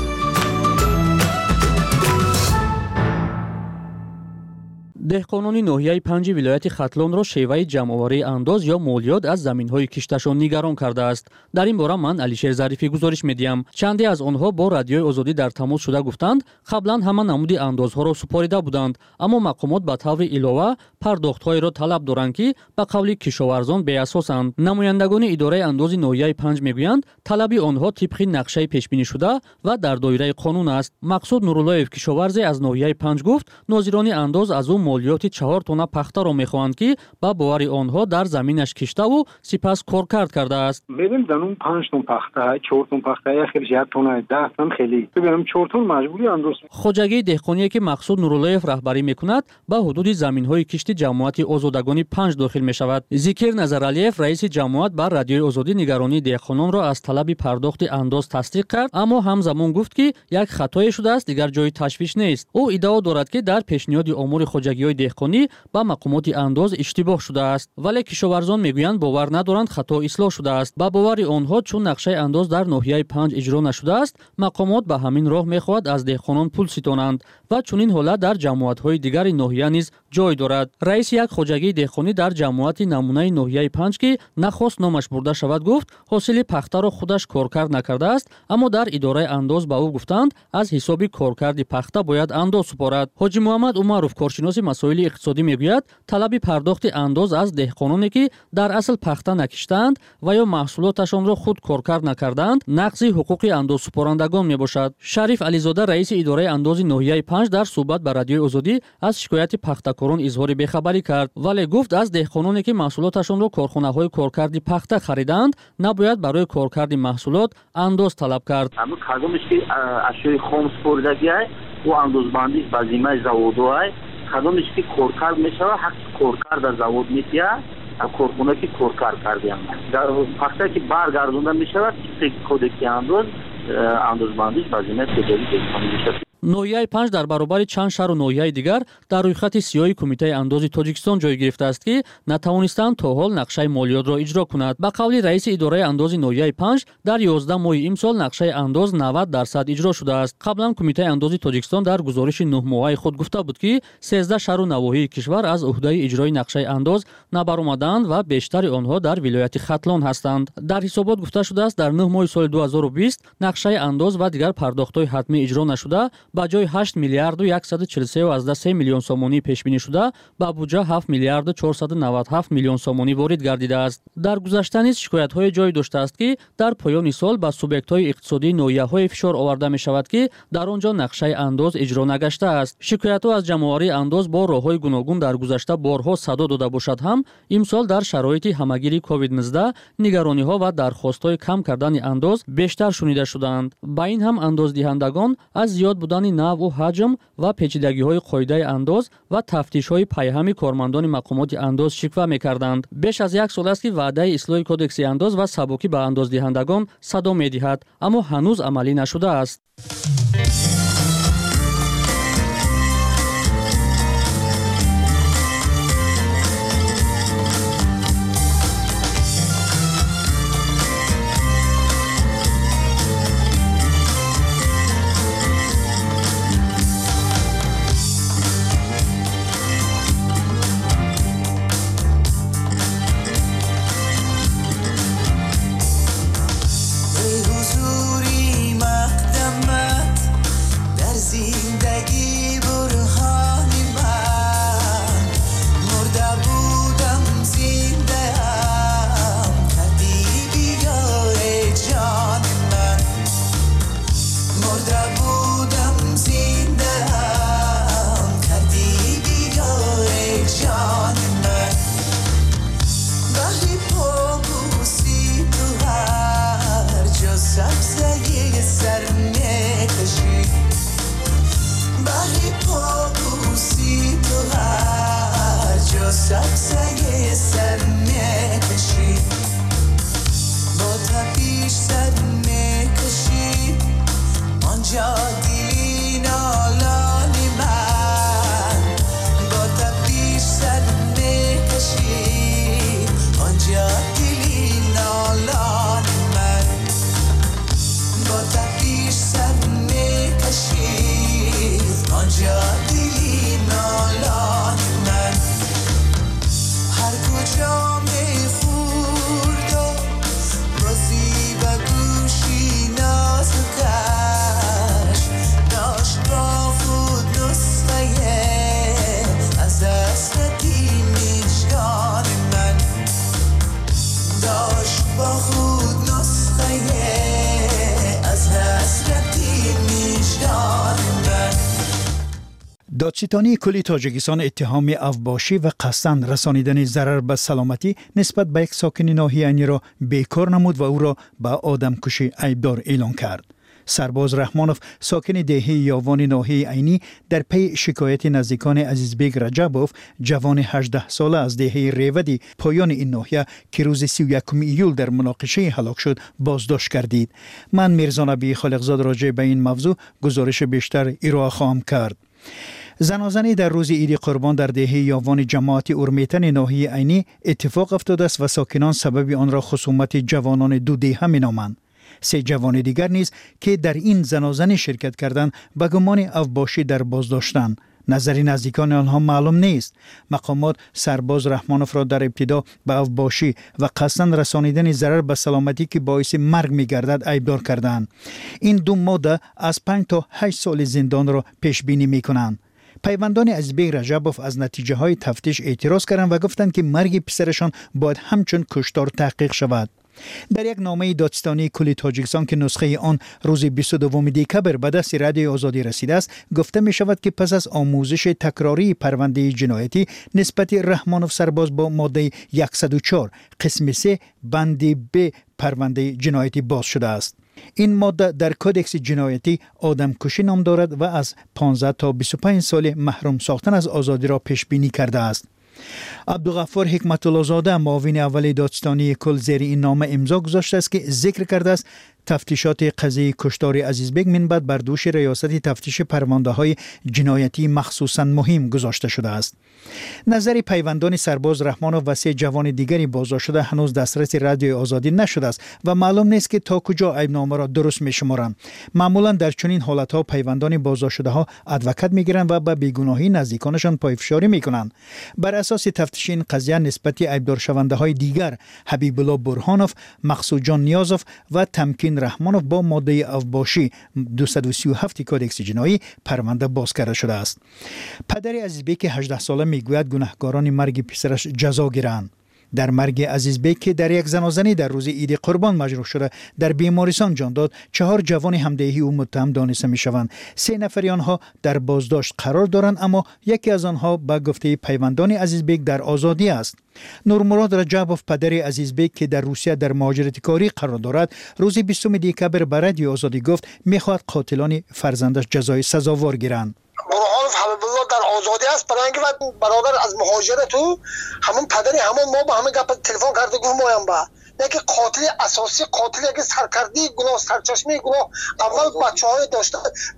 Speaker 16: دهقانان ناحیه پنج ولایت ختلان را شیوه جمع‌آوری انداز یا مالیات از زمین‌های کشتشان نگران کرده است. در این باره من علیشیر ظریفی گزارش می‌دهم. چندی از آنها با رادیوی آزادی در تماس شده گفتند قبلا همه نمودی اندازها را سپاریده بودند اما مقامات به طور علاوه پرداخت‌های را طلب دارند که به قول کشاورزان بی‌اساسند. نمایندگان اداره انداز ناحیه پنج میگویند طلب آنها طبق نقشه پیش‌بینی شده و در دایره قانون است. مقصود نوراللهیف کشاورزی از ناحیه پنج گفت ناظران انداز از او مالیات چهار تن پخته را می‌خواهند که با باور آنها در زمینش کشته و سپس کار کرد کرده است.
Speaker 21: ببین در اون پنج تن پخته چهار تن پخته خیلی زیاد تن ده تن خیلی ببینم چهار تن مجبوری انداز.
Speaker 16: خوجگی دهقانی که مقصود نوراللهیف رهبری می‌کند به حدود زمین‌های کشتی جماعت آزادگان پنج داخل می‌شود. ذکر نظرعلیف رئیس جماعت بر رادیوی آزادی نگرانی دهقانان را از طلب پرداخت انداز تصدیق کرد اما همزمان گفت که یک خطای شده است دیگر جای تشویش نیست. او ادعا دارد که در پیشنهاد امور خوجگی‌های دهقانی با مقامات انداز اشتباه شده است ولی کشاورزان میگویند باور ندارند خطا اصلاح شده است. با باور آنها چون نقشه انداز در ناحیه پنج اجرا نشده است مقامات به همین راه میخواهد از دهقانان پول ستانند و چون این حالت در جماعت‌های دیگر ناحیه نیز جای دارد. رئیس یک خوجگی دهقانی در جماعت نمونه ناحیه پنج که نخواست نامش برده شود گفت حاصل پخته را خودش کارکرد نکرده است اما در اداره انداز به او گفتند از حساب کارکرد پخته باید انداز سپارد. حاجی محمد عمرов کارشناس مسائل اقتصادی میگوید طلب پرداخت انداز از دهقانانی که در اصل پخته نکشتند و یا محصولاتشان را خود کارکرد نکردند نقض حقوق انداز سپارندگان میباشد. شریف علیزاده رئیس اداره انداز ناحیه پنج در صحبت با رادیوی آزادی از شکایت پخته‌کاران اظهار بی‌خبری کرد ولی گفت از دهقانانی که محصولاتشان را کارخانه‌های کارکرد پخته خریدند نباید برای کارکرد محصولات انداز طلب کرد.
Speaker 22: اما کدامش که اشیاء خام سپردگی است و اندازبندی به ذمه زوادها است کدامش که کارکرد میشه حق کارکرد در زواد میشه کارخانه که کارکرد کردیم در پخته که برگردونده میشه طبق کدک انداز اندازبندیش به ذمه تجاری دهقان میشه.
Speaker 16: ناحیه پنج در برابر چند شهر و ناحیه دیگر در روی خط سیاه کمیته انداز تاجیکستان جای گرفته است که نتوانستند تا حال نقشه مالیات را اجرا کند. به قول رئیس اداره انداز ناحیه پنج در یازده ماه امسال نقشه انداز نود درصد اجرا شده است. قبلا کمیته انداز تاجیکستان در گزارش نه ماهه خود گفته بود که سیزده شهر و نواحی کشور از عهده اجرای نقشه انداز نبرآمدند و بیشتر آنها در ولایت ختلان هستند. در حسابات گفته شده است در نه ماه سال دو هزار و بیست نقشه انداز و دیگر پرداخت‌های حتمی اجرا نشده با جای هشت میلیارد و صد و چهل و سه و سه میلیون سومانی پیش بینی شده با بودجه هفت میلیارد و چهارصد و نود و هفت میلیون سومانی وارد گردیده است. در گذشته نیز شکایت‌های جای داشته است که در پایان سال با سوبیکت‌های اقتصادی ناحیه‌های فشار آورده می‌شود که در آنجا نقشه انداز اجرا نگشته است. شکایت‌ها از جمع‌آوری انداز با راه‌های گوناگون در گذشته بارها صدا داده باشد هم امسال در شرایط همگیری کووید نوزده نگرانی‌ها و درخواست‌های کم کردن انداز بیشتر شنیده شدند. با این هم اندازدهندگان از زیاد بودن نوع و حجم و پیچیدگی‌های قاعده انداز و تفتیش‌های پیهمی کارمندان مقامات انداز شکوه می‌کردند. بیش از یک سال است که وعده اصلاح کدکس انداز و سبکی به اندازدهندگان صدا می‌دهد اما هنوز عملی نشده است.
Speaker 4: دادستانی کلی تاجیکستان اتهام افباشی و قصداً رسانیدن ضرر به سلامتی نسبت به یک ساکن ناحیه عینی را بیکار نمود و او را به آدمکشی عیبدار اعلام کرد. سرباز رحمانوف ساکن دهه یاوان ناحیه عینی در پی شکایت نزدیکان عزیزبیگ رجبوف جوان هجده ساله از دهه ریودی پایان این ناحیه که روز سی و یکم ایول در مناقشه هلاک شد بازداشت کردید. من میرزا نبی خالقزاد راجع به این موضوع گزارش بیشتر ارائه خواهم کرد. زنازنی در روز عید قربان در دهه یاوان جماعت اورمیتن ناحیه عینی اتفاق افتاده است و ساکنان سبب آن را خصومت جوانان دو دهه مینامند. سه جوان دیگر نیز که در این زنازنی شرکت کردند به گمان افباشی در بازداشتند. نظر نزدیکان آنها معلوم نیست. مقامات سرباز رحمانوف را در ابتدا به افباشی و قصداً رسانیدن ضرر به سلامتی که باعث مرگ می‌گردد عیبدار کردند. این دو ماده از پنج تا هشت سال زندان را پیش بینی می‌کنند. پیوندان عزیزبیگ رجبوف از نتیجه های تفتیش اعتراض کردند و گفتند که مرگ پسرشان باید همچون کشتار تحقیق شود. در یک نامه دادستانی کل تاجیکستان که نسخه آن روز بیست و دوم دکبر به دست رادیوی آزادی رسیده است گفته می شود که پس از آموزش تکراری پرونده جنایتی نسبت رحمانوف سرباز با ماده صد و چهار قسم سه بند ب پرونده جنایتی باز شده است. این ماده در کدکس جنایتی آدمکشی نام دارد و از پانزده تا بیست و پنج سال محروم ساختن از آزادی را پیش بینی کرده است. عبدالغفار حکمت الله زاده معاون اول دادستانی کل زیر این نامه امضا گذاشته است که ذکر کرده است تفتیشات قضیه کشتار عزیزبیگ منبت بر دوش ریاست تفتیش پرونده های جنایتی مخصوصا مهم گذاشته شده است. نظر پیوندان سرباز رحمانوف و سه جوان دیگری بازداشت شده هنوز دسترس رادیوی آزادی نشده است و معلوم نیست که تا کجا عیبنامه را درست می‌شمارند. معمولا در چنین حالت‌ها پیوندان بازداشت شده ها ادوکات می‌گیرند و به بیگناهی نزدیکانشان پایفشاری می‌کنند. بر اساس تفتیش این قضیه نسبت عیبدار شونده های دیگر حبیب الله برهانوف، مقصود جان نیازوف و تمکین رحمانوف با ماده افباشی دویست و سی و هفت کدکس جنایی پرونده باز کرده شده است. پدر عزیزبیگ که هجده ساله میگوید گناهکاران مرگ پسرش جزا گیرند. در مرگ عزیزبیگ که در یک زنازنی در روز عید قربان مجروح شده در بیمارستان جان داد، چهار جوان همدهی او متهم دانسته میشوند. سه نفر آنها در بازداشت قرار دارند اما یکی از آنها به گفته پیوندان عزیزبیگ در آزادی است. نورمراد رجبوف پدر عزیزبیگ که در روسیه در مهاجرت کاری قرار دارد روز بیستم دکبر به رادیوی آزادی گفت میخواهد قاتلان فرزندش جزای سزاوار گیرند.
Speaker 7: برهانوف حبیب الله در آزادی است برای اینکه برادر از مهاجرت او همون پدری همون ما با همین گپ تلفن کرده گفت مایم با نه که قاتل اساسی قاتل که سرکردی گناه سرچشمه گناه اول بچهای داشته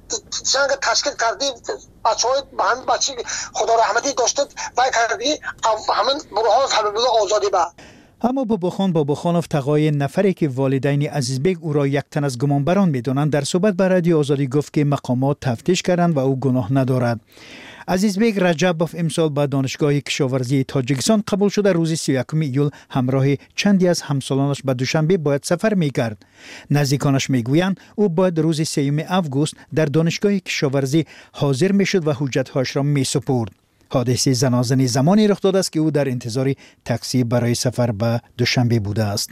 Speaker 7: چنگ تشکیل کردی بچهای به همین بچه خدا رحمتی داشته و کردی همین برهانوف حبیب الله آزادی با.
Speaker 4: اما باباخان باباخانوف تقای نفری که والدین عزیزبیگ او را یک تن از گمانبران می‌دانند در صحبت با رادیو آزادی گفت که مقامات تفتیش کردند و او گناه ندارد. عزیزبیگ رجبوف امسال به دانشگاه کشاورزی تاجیکستان قبول شده روز سی و یکم ایول همراه چندی از همسالانش به دوشنبه باید سفر می‌کرد. نزدیکانش میگویند او باید روز سیوم آگوست در دانشگاه کشاورزی حاضر میشد و حجت‌هاش را می‌سپرد. حادثه زنازنی زمانی رخ داده است که او در انتظار تاکسی برای سفر به دوشنبه بوده است.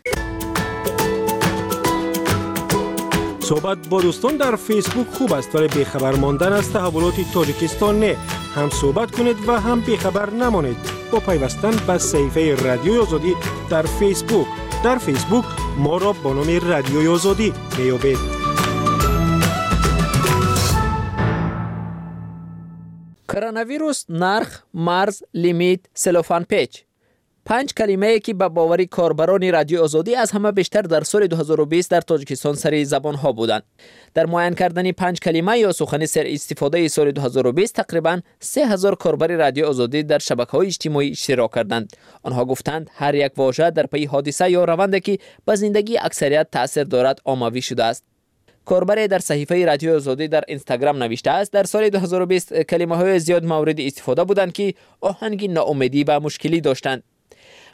Speaker 17: صحبت با دوستان در فیسبوک خوب است ولی بیخبر ماندن از تحولات تاجیکستان نه. هم صحبت کنید و هم بیخبر نمانید با پیوستن به صفحه رادیوی آزادی در فیسبوک. در فیسبوک ما را با نام رادیوی آزادی میابید.
Speaker 23: کرونا نرخ، مرز، لیمیت، سلوفان پیچ. پنج کلمه‌ای که به باوری کاربران رادیو آزادی از همه بیشتر در سال دو هزار و بیست در تاجیکستان سر زبان ها بودند. در معین کردن پنج کلمه یا سخن سر استفاده سال دو هزار و بیست تقریباً سه هزار کاربر رادیو آزادی در شبکه‌های اجتماعی اشتراک کردند. آنها گفتند هر یک واژه در پی حادثه یا روندی که به زندگی اکثریت تأثیر دارد آموزی شده است. کاربر در صحیفه رادیو آزادی در اینستاگرام نوشته است در سال دو هزار و بیست کلمه‌های زیاد مورد استفاده بودند که آهنگ ناامیدی و مشکلی داشتند.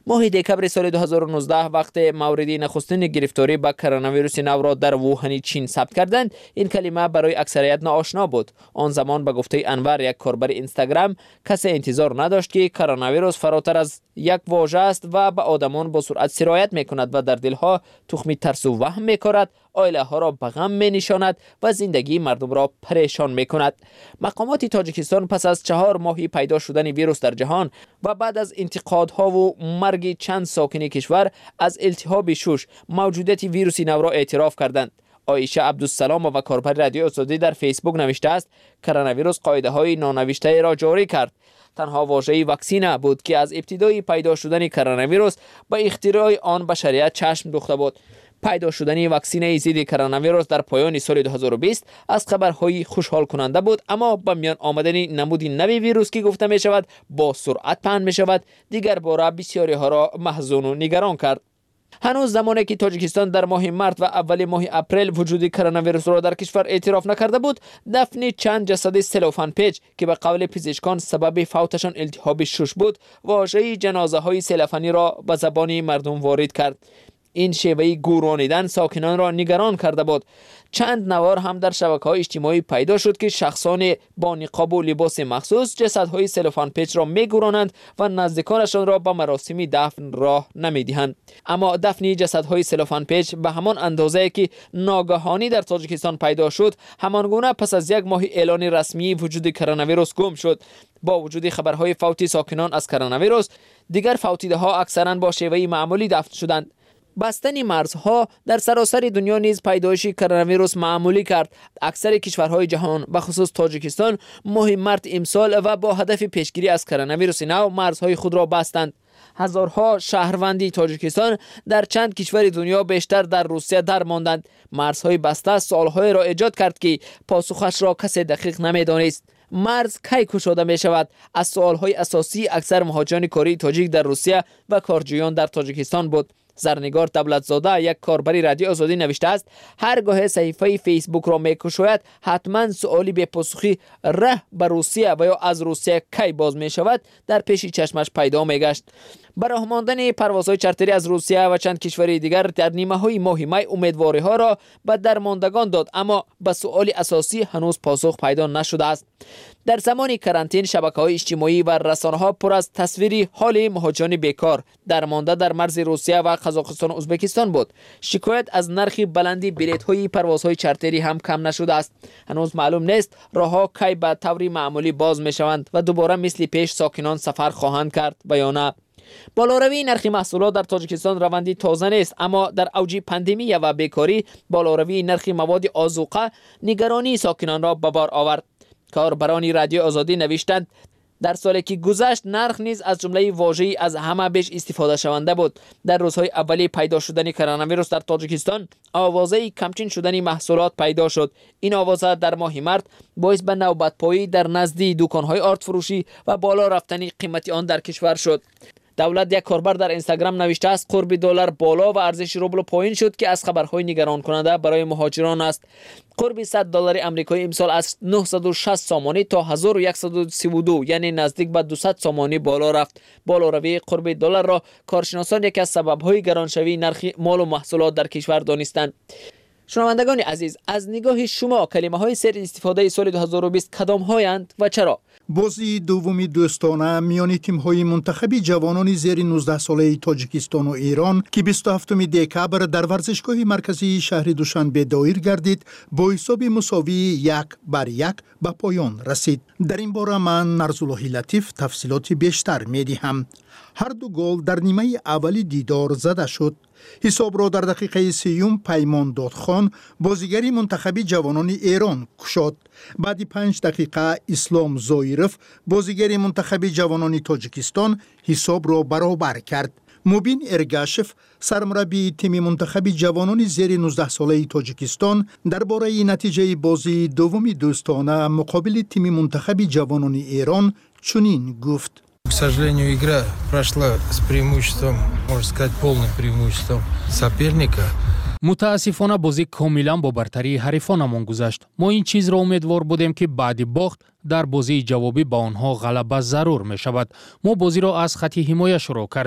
Speaker 23: ماه دکبر سال دو هزار و نوزده وقت موردی نخستین گرفتاری با کرونا ویروس نو را در ووهان چین ثبت کردند، این کلمه برای اکثریت ناآشنا بود. آن زمان به گفته انور، یک کاربر اینستاگرام، کسی انتظار نداشت که کرونا ویروس فراتر از یک واژه است و به آدمان با سرعت سرایت میکند و در دلها تخمی ترس و وهم میکارد، عائله ها را به غم می نشاند و زندگی مردم را پریشان می کند. مقامات تاجیکستان پس از چهار ماهی پیدا شدن ویروس در جهان و بعد از انتقادها و مرگ چند ساکن کشور از التهاب شش موجودیت ویروس نو را اعتراف کردند. عایشه عبدالسلام و کاربر رادیو آزادی در فیسبوک نوشته است کرونا ویروس قاعده های نانوشته را جاری کرد. تنها واژه واکسینه بود که از ابتدای پیدا شدن کرونا ویروس به اختراع آن بشریت چشم دوخته بود. پیدا شدن واکسینه ضد کرونا ویروس در پایان سال دو هزار و بیست از خبرهای خوشحال کننده بود، اما با میان آمدن نمود نوی ویروس که گفته می شود با سرعت پهن می شود، دیگر باره بسیاری ها را محزون و نگران کرد. هنوز زمانی که تاجیکستان در ماه مارس و اول ماه اپریل وجود کرونا ویروس را در کشور اعتراف نکرده بود، دفن چند جسد سلوفان پیچ که به قول پزشکان سبب فوتشان التهاب شش بود، واژه جنازه های سلوفانی را به زبان مردم وارد کرد. این شیوه گورانیدن ساکنان را نگران کرده بود. چند نوار هم در شبکه‌های اجتماعی پیدا شد که شخصان با نقاب و لباس مخصوص جسدهای سلوفان پیچ را میگورانند و نزدیکانشان را به مراسم دفن راه نمیدهند. اما دفن جسدهای سلوفان پیچ به همان اندازه که ناگهانی در تاجیکستان پیدا شد، همان گونه پس از یک ماه اعلان رسمی وجود کرونا ویروس گم شد. با وجود خبرهای فوت ساکنان از کرونا ویروس، دیگر فوتیده ها اکثرا با شیوه معمولی دفن شدند. بستن مرزها در سراسر دنیا نیز پیدایش کرونا ویروس معمولی کرد. اکثر کشورهای جهان به خصوص تاجیکستان ماه مارس امسال و با هدف پیشگیری از کرونا ویروس نو مرزهای خود را بستند. هزارها شهروندی تاجیکستان در چند کشور دنیا بیشتر در روسیه در ماندند. مرزهای بسته سوالهای را ایجاد کرد که پاسخش را کسی دقیق نمیدانست. مرز کی گشوده می شود؟ از سوالهای اساسی اکثر مهاجران کاری تاجیک در روسیه و کارجویان در تاجیکستان بود. زرنگار دولتزاده یک کاربر رادیو آزادی نوشته است هرگاه صحیفه فیسبوک را میکشاید حتما سوالی به پاسخی ره به روسیه و یا از روسیه کی باز می شود در پیش چشمش پیدا می گشت. برای ماندن پروازهای چارتری از روسیه و چند کشور دیگر در نیمه های ماه می امیدواری ها را به درماندگان داد، اما به سوال اساسی هنوز پاسخ پیدا نشده است. در زمان کرانتین شبکه‌های اجتماعی و رسانه‌ها پر از تصویری حال مهاجران بیکار درمانده در مرز روسیه و قزاقستان و ازبکستان بود. شکایت از نرخ بلندی بلیط‌های پروازهای چارتری هم کم نشده است. هنوز معلوم نیست راه‌ها کی به طور معمولی باز می‌شوند و دوباره مثل پیش ساکنان سفر خواهند کرد یا نه. بالاروی نرخ محصولات در تاجیکستان روندی تازه نیست، اما در اوج پاندمی و بیکاری بالاروی نرخ مواد آذوقه نگرانی ساکنان را به بار آورد. کاربران رادیو آزادی نوشتند در سالی که گذشت نرخ نیز از جمله واژه‌ای از همه بیش استفاده شونده بود. در روزهای اولی پیدا شدن کرونا ویروس در تاجیکستان آوازه کمچین شدن محصولات پیدا شد. این آوازه در ماه مارس باعث به نوبت‌پایی در نزد دکان‌های آرد فروشی و بالا رفتن قیمت آن در کشور شد. دولت یک کاربر در اینستاگرام نوشته است قرب دلار بالا و ارزش روبل پایین شد که از خبرهای نگران کننده برای مهاجران است. قرب صد دلار آمریکایی امسال از نهصد و شصت سامانی تا هزار و صد و سی و دو یعنی نزدیک به دویست سامانی بالا رفت. بالاروی قرب دلار را کارشناسان یکی از سبب‌های گرانشوی نرخ مال و محصولات در کشور دانستند. شنوندگان عزیز، از نگاه شما کلمه‌های سر استفاده سال دو هزار و بیست کدام هایند و چرا؟
Speaker 4: بازی دومی دوستانه میان تیم‌های منتخبی جوانان زیر نوزده ساله تاجیکستان و ایران که بیست و هفتم دکبر در ورزشگاه مرکزی شهر دوشنبه دایر گردید با حساب مساوی یک بر یک به پایان رسید. در این باره من نرزالله لطیف تفصیلات بیشتر می‌دهم. هر دو گل در نیمه اولی دیدار زده شد. حساب را در دقیقه سیوم پیمان دادخان بازیگری منتخبی جوانان ایران کشاد. بعد پنج دقیقه اسلام زایرف بازیگری منتخبی جوانان تاجیکستان حساب را برابر کرد. مبین ارگاشف سرمربی تیم منتخبی جوانان زیر نوزده ساله تاجیکستان درباره نتیجه بازی دومی دوستانه مقابل تیم منتخبی جوانان ایران چنین گفت:
Speaker 2: К сожалению, игра прошла с преимуществом, можно сказать, полным преимуществом соперника.
Speaker 5: متاسفانه بازی کاملا با برتری حریفانمان گذشت. ما این چیز را امیدوار بودیم که بعد باخت در بازی جوابی با آنها غلبه ضرور می شود. ما بازی را از خط حمایه شروع کردیم.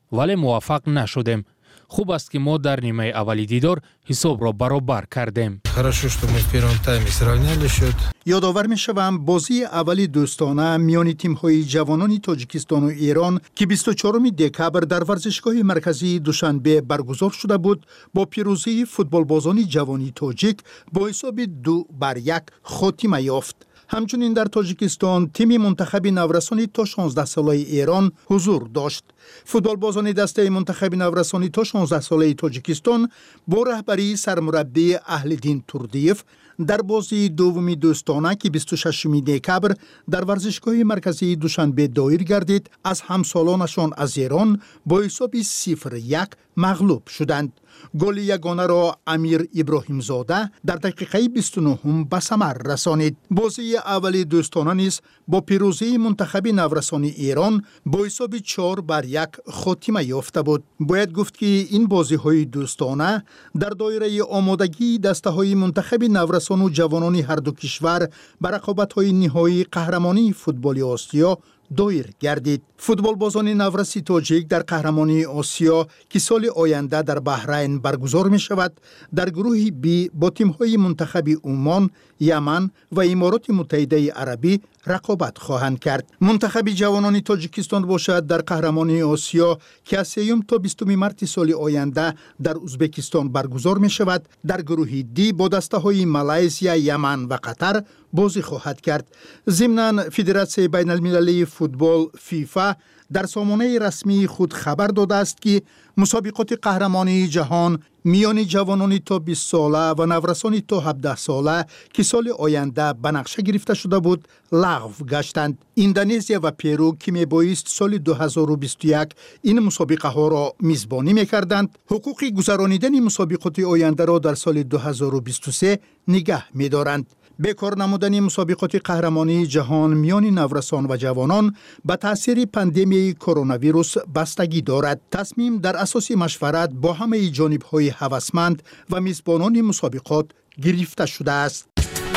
Speaker 5: ولی موفق نشدیم. خوب است که ما در نیمه اولی دیدار حساب را برابر کردیم.
Speaker 2: Хорошо, что мы в первом тайме сравняли счет.
Speaker 4: یادآور می‌شوم بازی اولی دوستانه میان تیم‌های جوانان تاجیکستان و ایران که بیست و چهارم دکبر در ورزشگاه مرکزی دوشنبه برگزار شده بود با پیروزی فوتبالبازان جوانی تاجیک با حساب دو بر یک خاتمه یافت. همچنین در تاجیکستان تیم منتخب نورسانی تا شانزده ساله ایران حضور داشت. فوتبالبازان دسته منتخب نورسانی تا شانزده ساله تاجیکستان با رهبری سرمربی اهل‌دین توردیف در بازی دومی دوستانه که بیست و ششم دکبر در ورزشگاه مرکزی دوشنبه دایر گردید از همسالانشان از ایران با حساب صفر یک مغلوب شدند. گل یگانه را امیر ابراهیم زاده در دقیقه بیست و نه به ثمر رسانید. بازی اولی دوستانه نیز با پیروزی منتخب نورسانی ایران با حساب چهار بر یک خاتمه یافته بود. باید گفت که این بازی های دوستانه در دایره آمادگی دسته های منتخب نورسان و جوانان هر دو کشور بر رقابت های نهایی قهرمانی فوتبال آسیا دایر گردید. فوتبالبازان نورسی تاجیک در قهرمانی آسیا که سال آینده در بحرین برگزار می شود در گروه بی با تیم‌های منتخب عمان، یمن و امارات متحده عربی رقابت خواهند کرد. منتخب جوانان تاجیکستان باشد در قهرمانی آسیا که از سوم تا بیستم مارس سال آینده در ازبکستان برگزار می شود در گروه دی با دسته های مالایزیا، یمن و قطر بازی خواهد کرد. ضمناً فدراسیون بین المللی فوتبال فیفا در سامانه رسمی خود خبر داده است که مسابقات قهرمانی جهان میان جوانان تا بیست ساله و نورسان تا هفده ساله که سال آینده به نقشه گرفته شده بود لغو گشتند. اندونزیا و پیرو که میبایست سال دو هزار و بیست و یک این مسابقه ها را میزبانی میکردند حقوق گذرانیدن مسابقات آینده را در سال دو هزار و بیست و سه نگه میدارند. بیکار نمودن مسابقات قهرمانی جهان میان نورسان و جوانان به تاثیر پاندمی کرونا ویروس بستگی دارد. تصمیم در اساس مشورت با همه جانب‌های هوسمند و میزبانان مسابقات گرفته شده است.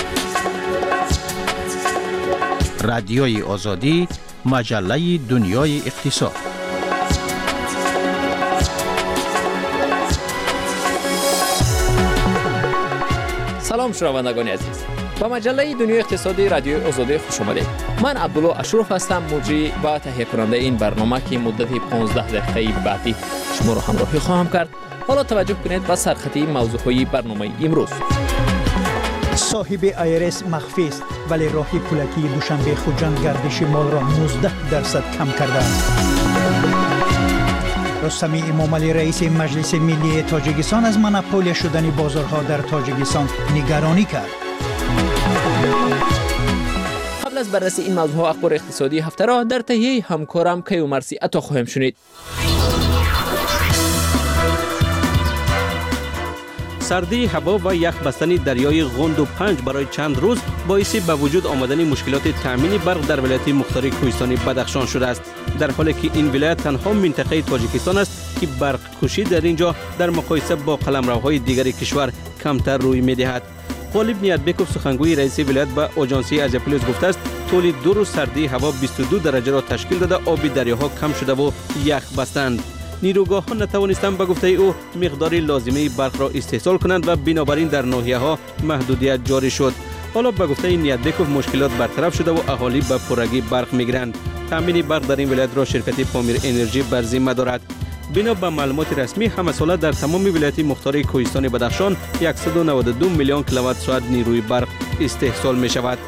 Speaker 11: رادیوی آزادی، مجله دنیای اقتصاد.
Speaker 23: سلام شنوندگان عزیز. با مجله دنیای اقتصادی رادیو آزادی خوش آمدید. من عبدالله اشرف هستم، مجری و تهیه کننده این برنامه که مدت پانزده دقیقه بعدی شما را همراهی خواهم کرد. حالا توجه کنید به سرخطی موضوعهای برنامه امروز.
Speaker 4: صاحب ایرس مخفی است ولی راه پولکی دوشنبه خوجند گردش مال را نوزده درصد کم کرده است. رستمی امامعلی رئیس مجلس ملی تاجیکستان از مونوپول شدن بازارها در تاجیکستان نگرانی کرد.
Speaker 23: قبل از بررسی این موضوع ها اخبار اقتصادی هفته را در تهیه همکارم کیومرسی عطا خواهیم شنید.
Speaker 16: سردی هوا و یخ بستن دریای غوند و پنج برای چند روز باعث به وجود آمدن مشکلات تامین برق در ولایت مختار کوهستانی بدخشان شده است، در حالی که این ولایت تنها منطقه تاجیکستان است که برق کشی در اینجا در مقایسه با قلمروهای دیگر کشور کمتر روی می‌دهد. غالب نیتبکوف سخنگوی رئیس ولایت به آژانسی آزیا پلاس گفته است طول دو روز سردی هوا بیست و دو درجه را تشکیل داده آب دریاها کم شده و یخ بستند. نیروگاه‌ها نتوانستند به گفته او مقدار لازمه برق را استحصال کنند و بنابراین در ناحیه‌ها محدودیت جاری شد. حالا به گفته نیتبکوف مشکلات برطرف شده و اهالی به پرگی برق می‌گیرند. تامین برق در این ولایت را شرکت پامیر انرژی بر ذمه دارد. بنا به معلومات رسمی همه ساله در تمام ولایت مختار کوهستان بدخشان صد و نود و دو میلیون کیلووات ساعت نیروی برق استحصال می شود.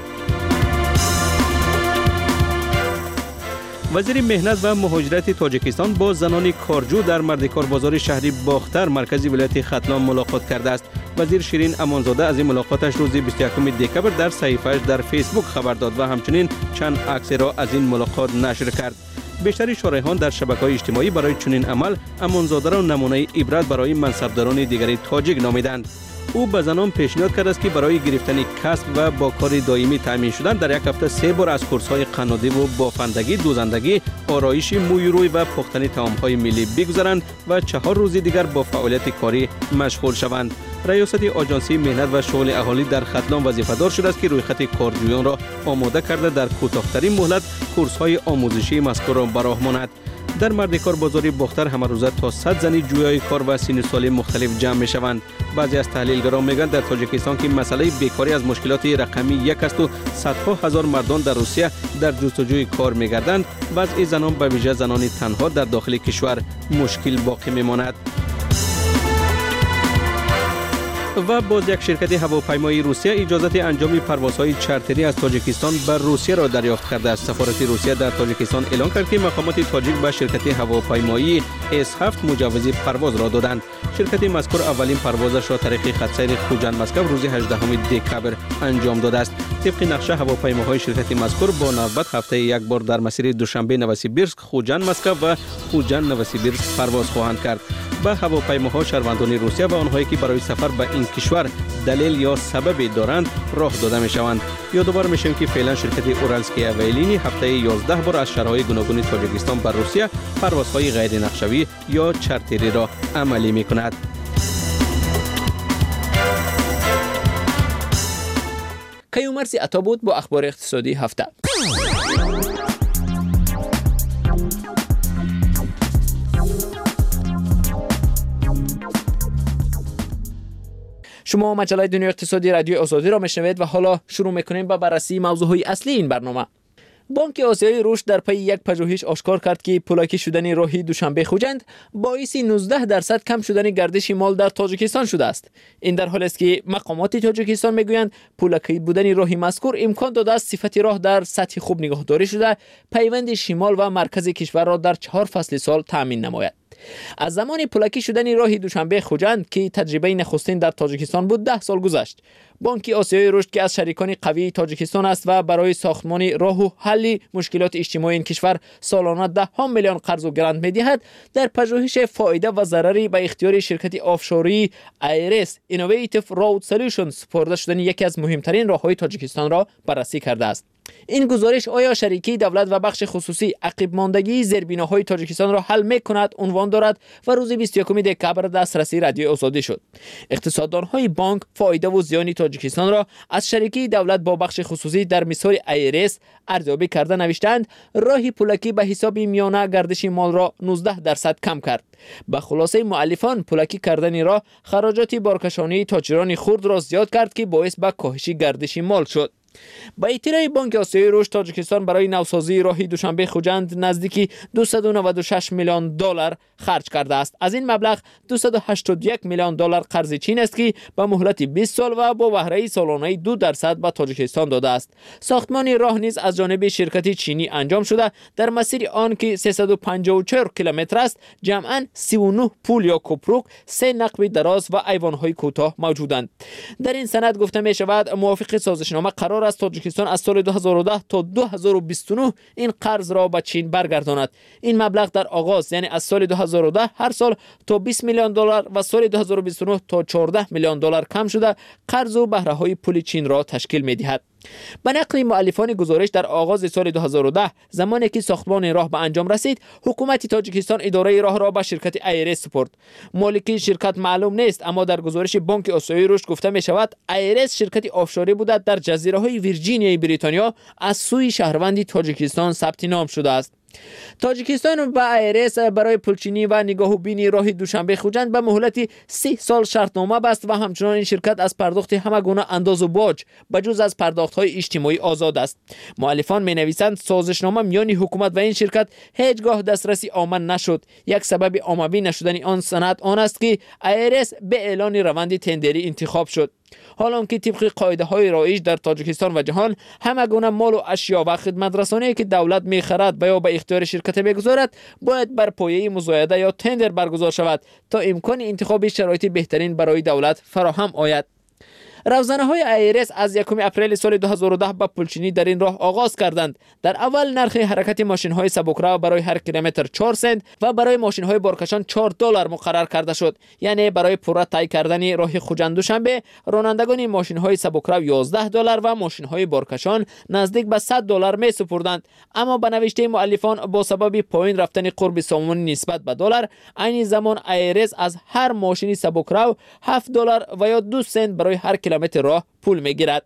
Speaker 16: وزیر مهنت و مهاجرت تاجیکستان با زنان کارجو در مردکار بازار شهری باختر مرکزی ولایت ختلان ملاقات کرده است. وزیر شیرین امانزاده از این ملاقاتش روز بیست و یکم دکبر در صحیفه‌اش در فیسبوک خبر داد و همچنین چند عکس را از این ملاقات نشر کرد. بیشتری شارحان در شبکه‌های اجتماعی برای چنین عمل امانزاده را نمونه عبرت برای منصبداران دیگری تاجیک نامیدند. او به زنان پیشنهاد کرده است که برای گرفتن کسب و با کار دائمی تامین شدن در یک هفته سه بار از کورس‌های قنادی و بافندگی، دوزندگی، آرایش موی روی و پختن طعام‌های ملی بگذارند و چهار روز دیگر با فعالیت کاری مشغول شوند. ریاست آژانسی مهنت و شغل اهالی در ختلان وظیفه‌دار شده است که رویخط کارجویان را آماده کرده در کوتاه‌ترین مهلت کورس‌های آموزشی مذکور را به راه ماند. در مردکار بازاری بختر همه روزه تا صد زنی جویای کار و سن سالی مختلف جمع می شوند. بعضی از تحلیلگران میگن در تاجیکستان که مسئله بیکاری از مشکلات رقمی یک است و صدها هزار مردان در روسیه در جستجوی کار میگردند، وضع زنان به ویژه زنان تنها در داخل کشور مشکل باقی میماند. و باز یک شرکت هواپیمایی روسیه اجازت انجام پروازهای چارتری از تاجیکستان به روسیه را دریافت کرده است. سفارت روسیه در تاجیکستان اعلام کرد که مقامات تاجیک به شرکت هواپیمایی اس هفت مجوز پرواز را دادند. شرکت مذکور اولین پروازش را طریق خط سیر خوجند مسکو روز هجدهم دکبر انجام داده است. طبق نقشه هواپیماهای شرکت مذکور با نوبت هفته یک بار در مسیر دوشنبه نوسیبیرسک خوجند مسکو و خوجند نوسیبیرسک پرواز خواهند کرد. به هواپیماها شهروندان روسیه و آنهایی که برای سفر به این کشور دلیل یا سبب دارند راه داده می شوند. یادآور میشیم که فعلا شرکت اورالسکی اویلینی هفته یازده بار از شهرهای گوناگون تاجیکستان بر روسیه پروازهای غیر نقشه‌ای یا چارتری را عملی می کند.
Speaker 23: کیومرث عطا بود با اخبار اقتصادی هفته. شما مجله دنیا اقتصادی رادیو آزادی را میشنوید و حالا شروع میکنیم با بررسی موضوعهای اصلی این برنامه. بانک آسیای رشد در پی یک پژوهش آشکار کرد که پولاکی شدن راهی دوشنبه خوجند باعث نوزده درصد کم شدن گردش مال در تاجیکستان شده است. این در حالی است که مقامات تاجیکستان میگویند پولاکی بودن راهی مذکور امکان داده است صفت راه در سطح خوب نگهداری شده پیوند شمال و مرکز کشور را در چهار فصل سال تامین نماید. از زمان پولاکی شدن راه دوشنبه خوجند که تجربه نخستین در تاجیکستان بود ده سال گذشت. بانک آسیای رشد که از شریکان قوی تاجیکستان است و برای ساختمان راه و حل مشکلات اجتماعی این کشور سالانه ده ها میلیون قرض و گرانت می‌دهد، در پژوهش فایده و ضرری به اختیار شرکت آفشوری آیرس اینوویتیو رود سولوشنز سپرده شدن یکی از مهمترین راههای تاجیکستان را بررسی کرده است. این گزارش آیا شریکی دولت و بخش خصوصی عقب ماندگی زیربناهای تاجیکستان را حل می‌کند عنوان دارد و روز بیست و یکم دکبر دسترسی رادیو آزادی شد. اقتصاددان‌های بانک فایده و زیان تاجیکستان را از شریکی دولت با بخش خصوصی در مثال آیرس ارزیابی کرده نوشتند راه پولاکی به حساب میانه گردش مال را نوزده درصد کم کرد. به خلاصه مؤلفان پولاکی کردن را خراجات بارکشانی تاجران خرد را زیاد کرد که باعث به کاهش گردش مال شد. با اطلاع بانک آسیای رشد تاجیکستان برای نوسازی راهی دوشنبه خوجند نزدیک دویست و نود و شش میلیون دلار خرج کرده است. از این مبلغ دویست و هشتاد و یک میلیون دلار قرض چین است که به مهلت بیست سال و با بهره سالانه دو درصد به تاجیکستان داده است. ساختمان راه نیز از جانب شرکت چینی انجام شده. در مسیر آن که سیصد و پنجاه و چهار کیلومتر است جمعاً سی و نه پول یا کوپروک، سه نقب دراز و ایوان‌های کوتاه موجودند. در این سند گفته می شود موافق سازشنامه قرار است تاجیکستان از سال دو هزار و ده تا دو هزار و بیست و نه این قرض را به چین برگرداند. این مبلغ در آغاز یعنی از سال دو هزار و ده هر سال تا بیست میلیون دلار و سال دو هزار و بیست و نه تا چهارده میلیون دلار کم شده قرض و بهره های پول چین را تشکیل می دهد. به نقل مؤلفان گزارش در آغاز سال دو هزار و ده زمانی که ساختمان راه به انجام رسید حکومت تاجیکستان اداره راه را به شرکت آیرس سپرد. مالک شرکت معلوم نیست، اما در گزارش بانک آسیای رشد گفته می شود آیرس شرکت آفشوری بوده در جزیره های ویرجینیای بریتانیا از سوی شهروندی تاجیکستان ثبت نام شده است. تاجیکستان با آیرس برای پلچینی و نگاهوبینی راه دوشنبه خوجند به مهلت سی سال شرطنامه بست و همچنان این شرکت از پرداخت همه گونه انداز و باج بجز از پرداخت‌های اجتماعی آزاد است. مؤلفان می‌نویسند سازشنامه میان حکومت و این شرکت هیچگاه دسترسی آمن نشد. یک سبب عمومی نشدن آن سند آن است که آیرس به اعلان روند تندری انتخاب شد. حالا که طبق قاعده های رایج در تاجیکستان و جهان همه گونه مال و اشیا و خدمت رسانی که دولت می‌خرد و یا به اختیار شرکت می‌گذارد باید بر پایه مزایده یا تندر برگزار شود تا امکان انتخاب شرایط بهترین برای دولت فراهم آید. روزنه های آیرس از یکم اپریل سال دو هزار و ده با پولچینی در این راه آغاز کردند. در اول نرخ حرکت ماشین های سبکرو برای هر کیلومتر چهار سنت و برای ماشین های بارکشان چهار دلار مقرر کرده شد. یعنی برای پورا طی کردن راه خوجند دوشنبه رانندگان ماشین های سبکرو یازده دلار و ماشین های بارکشان نزدیک به صد دلار می سپردند. اما به نوشته مؤلفان با سبب پایین رفتن قرب سامون نسبت به دلار عین زمان آیرس از هر ماشین سبکرو هفت دلار و یا دو سنت برای هر کیلومتر راه پول میگیرد.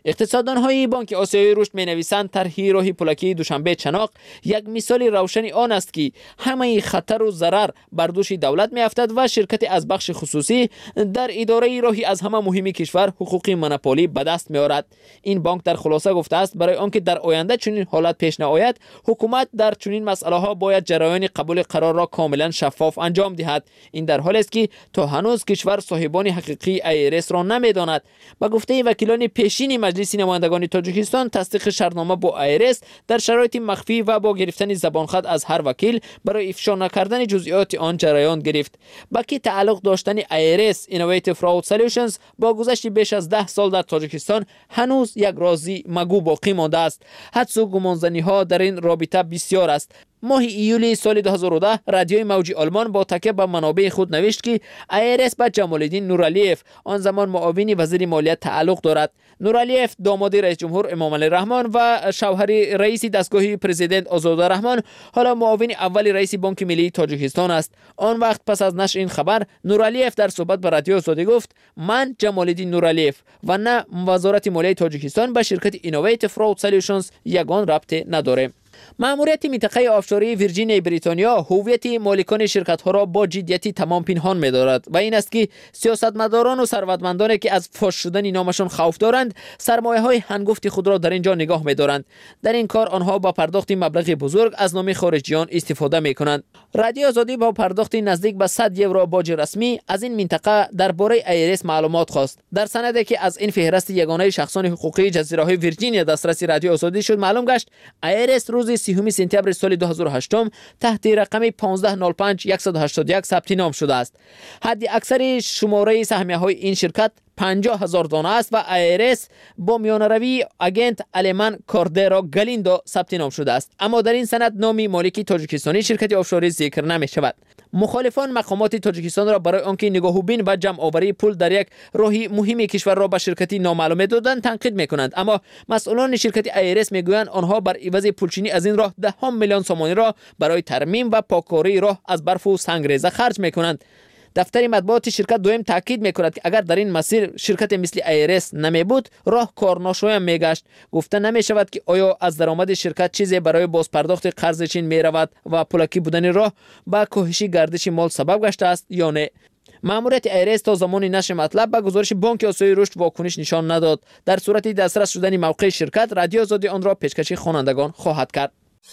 Speaker 23: اقتصاددان‌های بانک آسیایی رشد می‌نویسند طرح راه پولکی دوشنبه چناق یک مثال روشن آن است که همه خطر و ضرر بر دوش دولت می‌افتد و شرکت از بخش خصوصی در اداره راهی از همه مهمی کشور حقوقی مونوپولی به دست می‌آورد. این بانک در خلاصه گفته است برای آنکه در آینده چنین حالت پیش نیاید، حکومت در چنین مسائل‌ها باید جریان قبول قرار را کاملا شفاف انجام دهد. این در حالی است که تا هنوز کشور صاحبان حقیقی ایرس را نمی‌داند. با گفته وکیلان پیشین مجلس نمایندگان تاجیکستان، تصدیق شرطنامه با ایرس در شرایط مخفی و با گرفتن زبانخط از هر وکیل برای افشا نکردن جزئیات آن جریان گرفت. با که تعلق داشتن ایرس Innovative Fraud Solutions با گذشت بیش از ده سال در تاجیکستان هنوز یک رازی مگو باقی مانده است. حدس و گمانزنی‌ها در این رابطه بسیار است. ماه ایولی سال دو هزار و ده رادیوی موجی آلمان با تکیه به منابع خود نوشت که ایرس به جمال‌الدین نورالیف، آن زمان معاون وزیر مالیات، تعلق دارد. نورالیف داماد رئیس جمهور امام علی رحمان و شوهر رئیس دستگاه پرزیدنت آزاده رحمان، حالا معاون اول رئیس بانک ملی تاجیکستان است. آن وقت پس از نشر این خبر، نورالیف در صحبت با رادیو آزادی گفت من جمال‌الدین نورالیف و نه وزارت مالیه تاجیکستان به شرکت Innovative Fraud Solutions یگان ربطی نداریم. ماموریت منطقه آفشوری ویرجینیا بریتانیا هویت مالکان شرکت‌ها را با جدیتی تمام پنهان می‌دارد و این است که سیاستمداران و ثروتمندانی که از فاش شدن نامشان خوف دارند، سرمایه‌های هنگفت خود را در اینجا نگاه می‌دارند. در این کار آنها با پرداخت مبلغ بزرگ از نام خارجیان استفاده می‌کنند. رادیو آزادی با پرداخت نزدیک به صد یورو باج رسمی از این منطقه درباره ایرس معلومات خواست. در سندی که از این فهرست یگانه شخصان حقوقی جزیره‌های ویرجینیا دسترس رادیو آزادی شد معلوم گشت ایرس روز سیوم سپتامبر سال دو هزار و هشت تحت رقم پانزده صفر پنج صد و هشتاد و یک ثبت نام شده است. حد اکثر شماره سهمیه‌های این شرکت پنجاه هزار دانه است و ایرس با میانروی اگنت آلمان کاردرا گالیندو ثبت نام شده است، اما در این سند نام مالک تاجیکستانی شرکت آفشوری ذکر نمی شود. مخالفان مقامات تاجیکستان را برای آنکه نگاهوبین و جمع آوری پول در یک راهی مهم کشور را به شرکتی نامعلومه دادند تنقید میکنند، اما مسئولان شرکت ایرس میگویند آنها بر عوض پولچینی از این راه دهم میلیون سومانی را برای ترمیم و پاککاری راه از برف و سنگریزه خرج میکنند. دفتر مطبوعات شرکت دویم تاکید میکند که اگر در این مسیر شرکت مثل ایرس نمی بود راه کارناشویم میگشت. گفته نمی شود که آیا از درآمد شرکت چیزی برای بازپرداخت قرض چین می رود و پولکی بودن راه با کاهش گردش مال سبب گشته است یا نه. ماموریت ایرس تا زمان نشر مطلب به گزارش بانک آسیایی رشد واکنش نشان نداد. در صورت دسترس شدن موقع شرکت، رادیو آزادی آن را پیشکش خوانندگان خواهد کرد.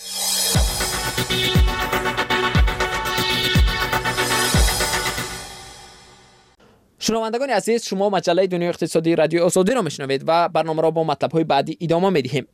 Speaker 23: شنوندگان عزیز، شما مجله دنیای اقتصادی رادیو آزادی را میشنوید و برنامه را با مطلب‌های بعدی ادامه میدهیم.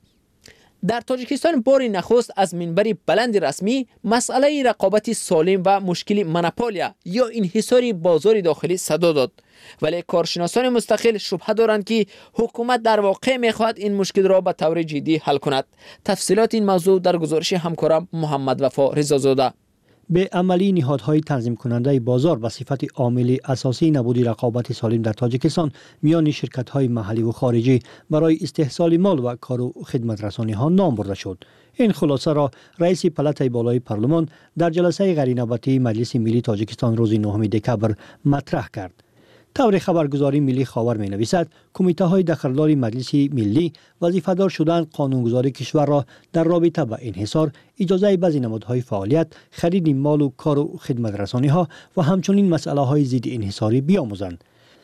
Speaker 23: در تاجیکستان بار نخست از منبر بلند رسمی مسئله رقابت سالم و مشکل مونوپولیا یا انحصار بازار داخلی صدا داد، ولی کارشناسان مستقل شبهه دارند که حکومت در واقع میخواهد این مشکل را به طور جدی حل کند. تفصیلات این موضوع در گزارش همکارم محمد وفا رضازاده.
Speaker 3: به عملی نهادهای تنظیم کننده بازار به صفت عامل اساسی نبود رقابت سالم در تاجیکستان میان شرکت‌های محلی و خارجی برای استحصال مال و کار و خدمت رسانی ها نام برده شد. این خلاصه را رئیس پلات بالای پارلمان در جلسه غیرنوبتی مجلس ملی تاجیکستان روز نهم دکامبر مطرح کرد. طور خبرگزاری ملی خاور می نویسد کمیته های دخلدار مجلس ملی وظیفه‌دار شدند قانونگذاری کشور را در رابطه با انحصار، اجازه بعضی نمادهای فعالیت، خرید مال و کار و خدمت رسانی ها و همچنین مسئله های ضد انحصاری بیاموزند.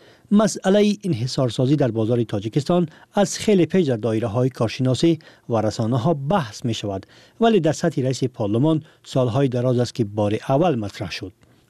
Speaker 3: مسئله انحصارسازی در بازار تاجیکستان از خیلی پیش در دایره های کارشناسی و رسانه ها بحث می شود، ولی در سطح رئیس پارلمان سالهای دراز است که بار اول مطرح شد.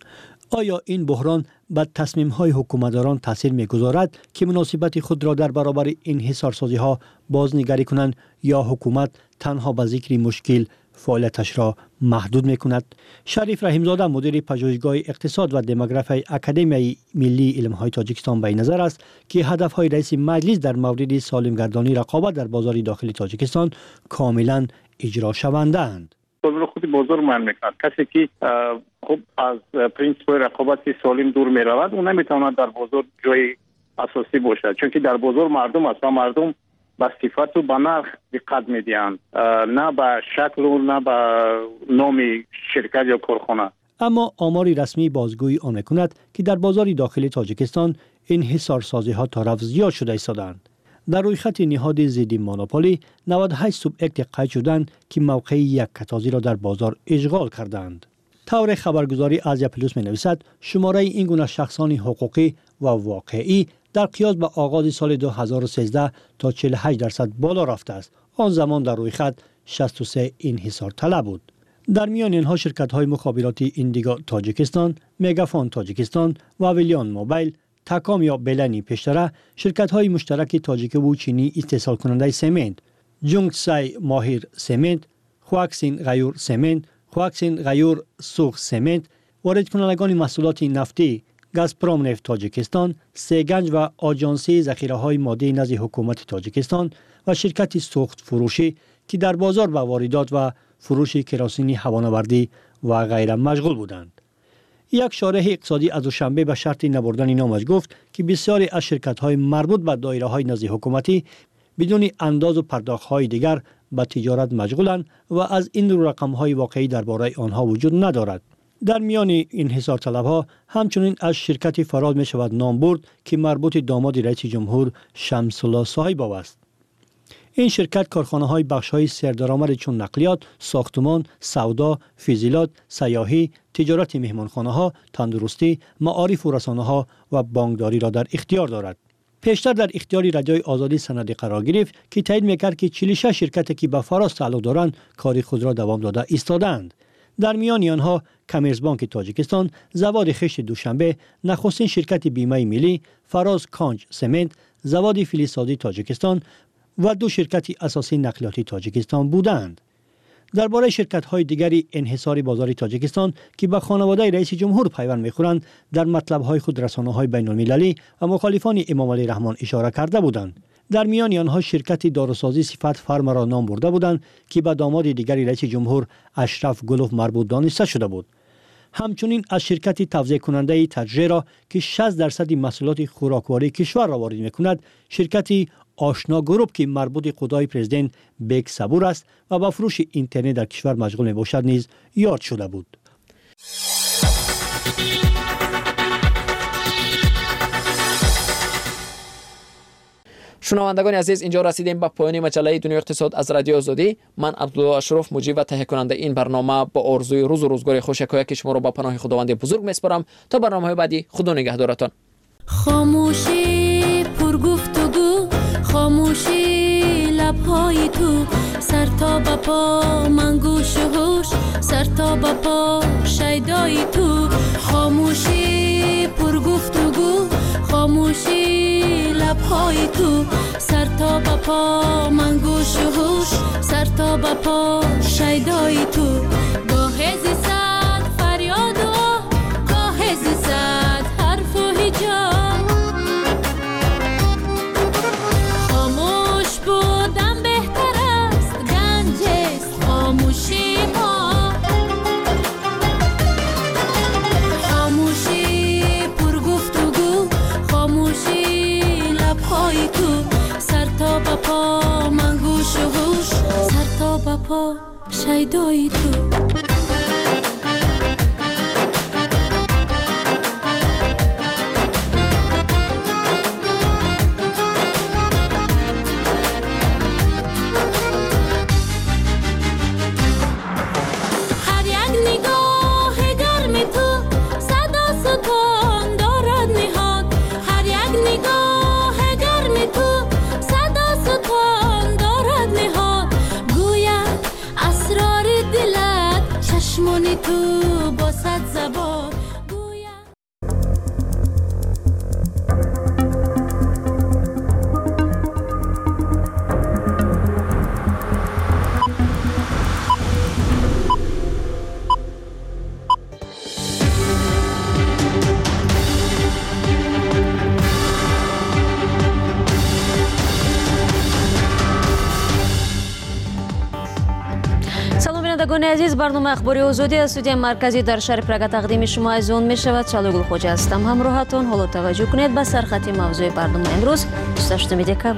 Speaker 3: آیا این بحران به تصمیم‌های حکومتداران تاثیر می‌گذارد که مناسبت خود را در برابر انحصارسازی‌ها بازنگری کنند یا حکومت تنها به ذکر مشکل فعالیتش را محدود می‌کند؟ شریف رحیمزاده مدیر پژوهشگاه اقتصاد و دموگرافی اکادمی ملی علم‌های تاجیکستان به نظر است که هدف‌های رئیس مجلس در مورد سالمگردانی رقابت در بازار داخلی تاجیکستان کاملاً اجرا شونده‌اند.
Speaker 21: بازار خود بازار من میکند. کسی که خب از پرینسیپ رقابت سالم دور می رود اون نمیتواند در بازار جای اساسی باشد، چون که در بازار مردم است و مردم به صفت و به نرخ دقت میدهند، نه به شکل و نه به نام شرکت یا کارخانه.
Speaker 3: اما آمار رسمی بازگویی آن میکند که در بازار داخلی تاجیکستان انحصارسازی ها تا رفع زیاد شده ایستادند. در روی خط نهاد ضد مونوپولی نود و هشت سوبیکت قید شدند که موقع یک کتازی را در بازار اشغال کردند. طور خبرگزاری آزیا پلوس می نویسد شماره این گونه شخصان حقوقی و واقعی در قیاس به آغاز سال دو هزار و سیزده تا چهل و هشت درصد بالا رفته است. آن زمان در روی خط شصت و سه انحصار طلب بود. در میان اینها شرکت های مخابراتی ایندیگو تاجیکستان، مگافون تاجیکستان و ویلیان موبایل، تکام یا بلنی پیشتره، شرکت های مشترک تاجیک و چینی استحصال کننده سمنت، جونگسای ماهر سمنت، خواکسین غیور سمنت، خواکسین غیور سوخ سمنت، وارد کنندگان محصولات نفتی گازپروم نفت تاجیکستان، سیگنج و آژانسی ذخیره های ماده نزد حکومت تاجیکستان و شرکت سوخت فروشی که در بازار با واردات و فروش کراسین هوانوردی و غیره مشغول بودند. یک شارح اقتصادی از دوشنبه به شرط نبردن نامش گفت که بسیاری از شرکت‌های مربوط به دایره‌های نزد حکومتی بدون انداز و پرداخت‌های دیگر به تجارت مشغولند و از این رو رقم‌های واقعی درباره آنها وجود ندارد. در میان انحصار طلب‌ها همچنین از شرکت فراز می شود نام برد که مربوط داماد رئیس جمهور شمس الله صاحب‌آو است. این شرکت کارخانه‌های بخش‌های سردرآمد چون نقلیات، ساختمان، سودا، فیزیلات، سیاحی، تجارت مهمانخانه‌ها، تندرستی، معارف و رسانه‌ها و بانکداری را در اختیار دارد. پیشتر در اختیار رادیوی آزادی سندی قرار گرفت که تایید می‌کرد که چهل و شش شرکتی که به فراز تعلق دارند کار خود را دوام داده ایستادند. در میان آنها کامرسبانک تاجیکستان، زواد خشت دوشنبه، نخستین شرکت بیمه ملی، فراز کانج سمنت، زواد فلزسازی تاجیکستان و دو شرکت اساسی نقلیاتی تاجیکستان بودند. درباره شرکت‌های دیگری انحصار بازار تاجیکستان که به خانواده رئیس جمهور پیوند می‌خورند در مطلب‌های خود رسانه‌های بین‌المللی و مخالفان امام علی رحمان اشاره کرده بودند. در میان آنها شرکت داروسازی صفت فرم را نام برده بودند که به داماد دیگری رئیس جمهور اشرف گلوف مربوط دانسته شده بود. همچنین از شرکت توزیع کننده تجربه که شصت درصد محصولات خوراکواری کشور را وارد می‌کند، شرکت آشنا گروپ که مربوط خدای پرزیدنت بیگ صبور است و با فروش اینترنت در کشور مشغول میباشد نیز یاد شده بود.
Speaker 23: شنوندگان عزیز، اینجا رسیدیم به پایان مجله دنیای اقتصاد از رادیو آزادی. من عبدالله اشرف مجری و تهیه کننده این برنامه با آرزوی روز و روزگار خوش یکایک شما را به پناه خداوند بزرگ میسپارم. تا برنامه‌های بعدی، خدا نگهدارتان.
Speaker 6: خاموشی پرگفتگو، خاموشی لبهای تو، سر تا به پا من گوش و هوش، سر تا به پا شیدای تو. خاموشی پرگفتگو، خاموشی لبهای تو، سر تا به پا من گوش و هوش، سر تا به پا شیدای تو. گاه زیصد فریاد و گاه زیصد حرف و هجاب، خاموش بودن بهتر است، گنج است خاموشی ما. خاموشی پرگفتگو، خاموشی لبهای تو، سر تا به پا من گوش و هوش، سر تا به پا شیدای تو. تو با صد زبان
Speaker 1: شنوندگان عزیز، برنامه اخباری آزادی از استودیوی مرکزی در شهر پرگ تقدیم شما از آن می شود. شالوگل خوجا هستم. همراهتان. حالا توجه کنید به سرخط موضوع برنامه امروز بیست و هشتم دکبر.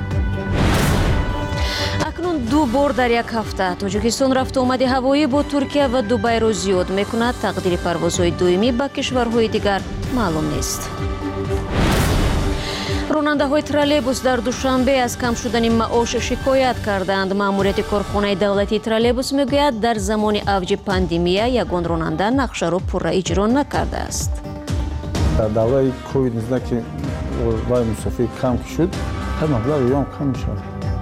Speaker 1: اکنون دو بار در یک هفته تاجیکستان رفت و آمد هوایی با ترکیه و دبی را زیاد می کند. تقدیر پروازهای دومی به کشورهای دیگر معلوم نیست. ронандаҳои троллейбус дар душанбе аз кам шудани маош шикоят карданд. маъмурияти корхонаи давлатии троллейбус мегӯяд, дар замони авҷи пандемия ягон ронанда нақшаро пурра иҷро накардааст.
Speaker 13: дар давраи ковид нуздаҳ ки вай мусофир кам шуд, ҳар маблағ ём кам мешавад.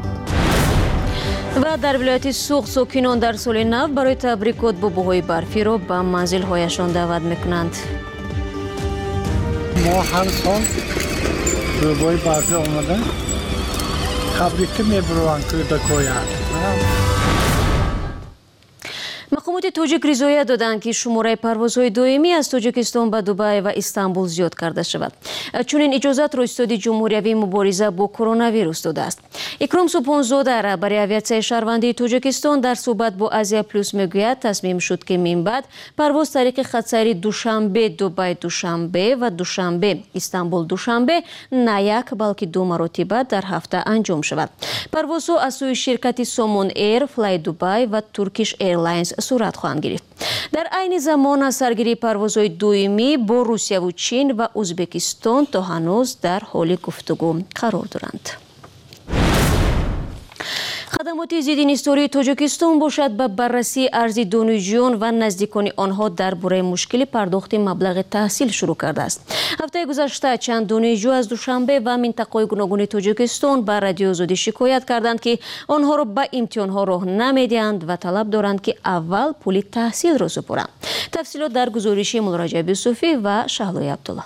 Speaker 1: ва дар вилояти суғ сокинон дар соли нав барои табрикот бобоҳои барфиро ба манзилҳояшон даъват мекунанд.
Speaker 8: мо ҳар сол бобои барфи омада табрикӣ мебароанд кӯдакояд.
Speaker 1: мақомоти тоҷик ризоя доданд ки шумораи парвозҳои доимӣ аз тоҷикистон ба дубай ва истамбул зиёд карда шавад. чунин иҷозатро истоди ҷумҳуриявии мубориза бо коронавирус додааст. икром субҳонзода раҳбари авиатсияи шаҳрвандии тоҷикистон дар суҳбат бо азия плюс мегӯяд, тасмим шуд ки минбаъд парвоз тариқи хатсайри душанбе дубай душанбе ва душанбе истамбул душанбе на як балки ду маротиба дар ҳафта анҷом шавад. парвозҳо аз сӯи ширкати Somon Air, Fly Dubai ва Turkish Airlines сурат хоҳанд гирифт. дар айни замон аз саргирии парвозҳои доимӣ бо Русияву Чин ва Узбекистон то ҳанӯз дар ҳоли гуфтугӯ қарор доранд. хадамоти зиддинистории Тоҷикистон бошад ба баррасии арзи донишҷӯён ва наздикони онҳо дар бораи мушкили пардохти маблағи таҳсил шурӯъ кардааст. ҳафтаи гузашта чанд донишҷӯ аз Душанбе ва минтақаҳои гуногуни Тоҷикистон ба Радиои Озодӣ шикоят карданд, ки онҳоро ба имтиҳонҳо роҳ намедиҳанд ва талаб доранд, ки аввал пули таҳсилро супоранд. тафсилот дар гузориши Мулроҷаб Юсуфӣ ва Шаҳлои Абдулла.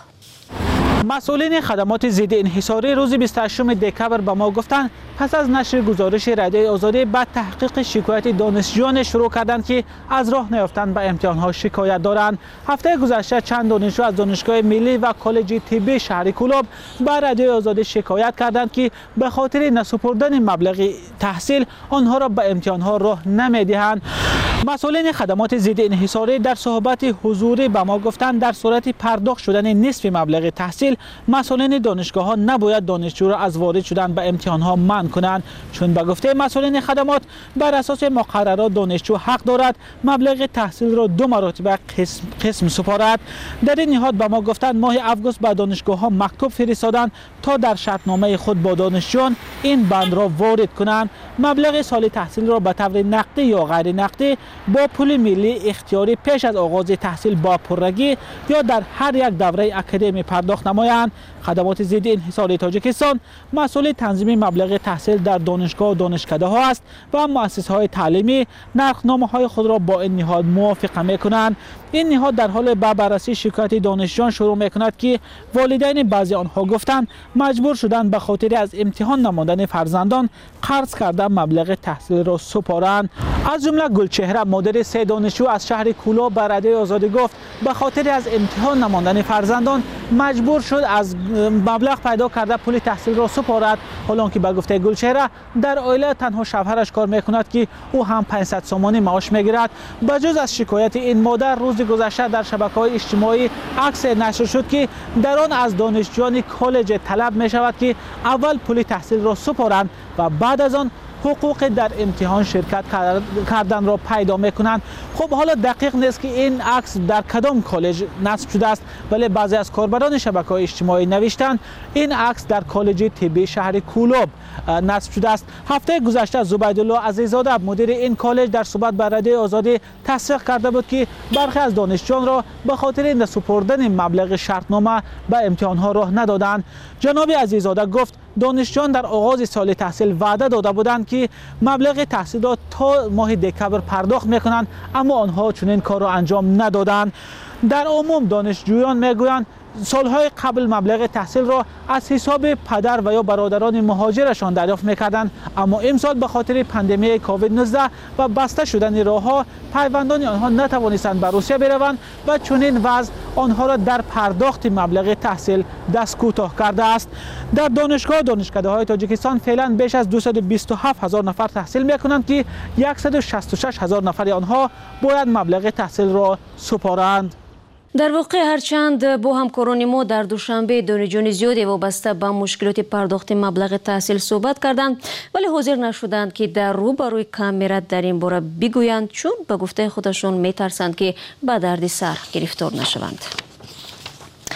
Speaker 9: مسئولین خدمات ضد انحصاری روز بیست و هشتم دکبر به ما گفتند پس از نشر گزارش رادیوی آزادی به تحقیق شکایت دانشجویان شروع کردند که از راه نیافتن به امتحانها شکایت دارند. هفته گذشته چند دانشجو از دانشگاه ملی و کالج طبی شهر کلوب به رادیوی آزادی شکایت کردند که به خاطر نسپردن مبلغ تحصیل آنها را به امتحانها راه نمیدهند. مسئولین خدمات ضد انحصاری در صحبت حضوری به ما گفتند در صورت پرداخت شدن نصف مبلغ تحصیل مسئولین دانشگاه ها نباید دانشجو را از وارد شدن به امتحان ها منع کنند، چون به گفته مسئولین خدمات بر اساس مقررات دانشجو حق دارد مبلغ تحصیل را دو مرتبه قسم, قسم سپارد. در این نهاد به ما گفتند ماه اوگوست به دانشگاه ها مکتوب فرستادند تا در شرطنامه خود با دانشجویان این بند را وارد کنند. مبلغ سال تحصیل را به طور نقدی یا غیر نقدی با پول ملی اختیاری پیش از آغاز تحصیل با پررگی یا در هر یک دوره اکادمی پرداخت نمایند. خدمات ضد انحصاری تاجیکستان مسئول تنظیم مبلغ تحصیل در دانشگاه و دانشکده ها است و مؤسسه های تعلیمی نرخنامه های خود را با این نهاد موافقه می کنند. این نهاد در حال به بررسی شکایت دانشجویان شروع می کند که والدین بعضی آنها گفتند مجبور شدند به خاطر از امتحان نماندن فرزندان قرض کرده مبلغ تحصیل را سپارند. از جمله گلچهره مادر سه دانشجو از شهر کولوب به رادیوی آزادی گفت به خاطر از امتحان نماندن فرزندان مجبور شد از مبلغ پیدا کرده پول تحصیل را سپارد، حالا که به گفته گلچهره در عائله تنها شوهرش کار میکند که او هم پانصد سومانی معاش میگیرد. بجز از شکایت این مادر روز گذشته در شبکه‌های اجتماعی عکس نشر شد که در آن از دانشجویان کالج طلب می شود که اول پول تحصیل را سپارند و بعد از آن حقوق در امتحان شرکت کردن را پیدا میکنند. خب حالا دقیق نیست که این عکس در کدام کالج نصب شده است، ولی بعضی از کاربران شبکه‌های اجتماعی نوشتند این عکس در کالج طبی شهر کولوب نصب شده است. هفته گذشته زبیدالله عزیزاده مدیر این کالج در صحبت با رادیوی آزادی تصدیق کرده بود که برخی از دانشجویان را به خاطر نسپردن مبلغ شرطنامه به امتحانها راه ندادند. جناب عزیزاده گفت دانشجویان در آغاز سال تحصیل وعده داده بودند که مبلغ تحصیل را تا ماه دکبر پرداخت میکنند، اما آنها چنین کار را انجام ندادند. در عموم دانشجویان میگویند سالهای قبل مبلغ تحصیل را از حساب پدر و یا برادران مهاجرشان دریافت میکردند، اما امسال به خاطر پاندمی کووید نوزده و بسته شدن راهها پیوندان آنها نتوانستند به روسیه بروند و چنین وضع آنها را در پرداخت مبلغ تحصیل دست کوتاه کرده است. در دانشگاه و دانشکده های تاجیکستان فعلا بیش از دویست و بیست و هفت هزار نفر تحصیل میکنند که صد و شصت و شش هزار نفر آنها باید مبلغ تحصیل را سپارند.
Speaker 1: در واقع هرچند با همکاران ما در دوشنبه دانشجویان زیادی وابسته به مشکلات پرداخت مبلغ تحصیل صحبت کردند، ولی حاضر نشدند که در روبروی کامرا در این باره بگویند، چون به گفته خودشون میترسند که به دردسر گرفتار نشوند.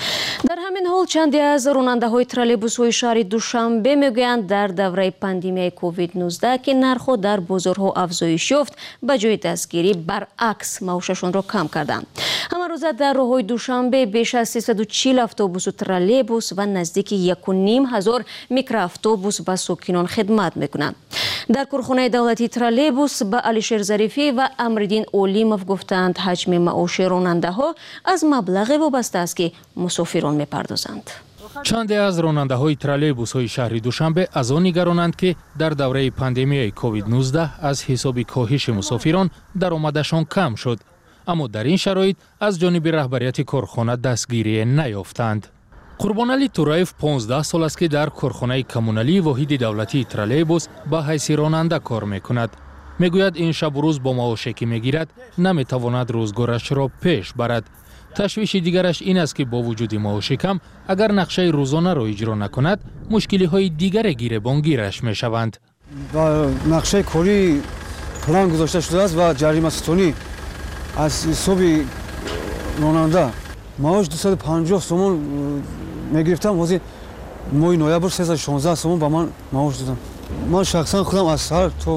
Speaker 1: در همین حال چندی از راننده های ترالبوس های شهر دوشنبه میگویند در دوره پاندمیای کووید نوزده که نرخ در بازارها افزایش یافت به جای دستگیری برعکس معاششون را کم کردند. همه روزه در راههای دوشنبه بیش از سیصد و چهل اتوبوس و ترالبوس و نزدیک یک و نیم هزار میکرواتوبوس به ساکنان خدمت میکنند. در کارخانه دولتی ترالبوس به علیشیر ظریفی و امرالدین اولیموف گفتند حجم معاش راننده ها از مبلغ وابسته است که مسافران میپردازند.
Speaker 5: چندی از راننده های ترالبوس های شهر دوشنبه از آن نگرانند که در دوره پاندمیای کووید نوزده از حساب کاهش مسافران درآمدشان کم شد، اما در این شرایط از جانب رهبریت کارخانه دستگیری نیافتند. قربانعلی تورایف پانزده سال است که در کارخانه کمونالی واحد دولتی ترالبوس با حیث راننده کار میکند. میگوید این شب و روز با معاشی که میگیرد نمیتواند روزگارش را پیش برد. تشویش دیگرش این است که با وجود معاش کم اگر نقشه روزانه را اجرا نکند مشکلی های دیگر گیربانگیرش میشوند.
Speaker 10: با نقشه کاری پلان گذاشته شده است و جریمه ستونی از حساب راننده معاش دویست و پنجاه سومون میگرفتم، واسه ماه نوامبر سیصد و شانزده سومون با من معاش دادن. من شخصا خودم از سر تو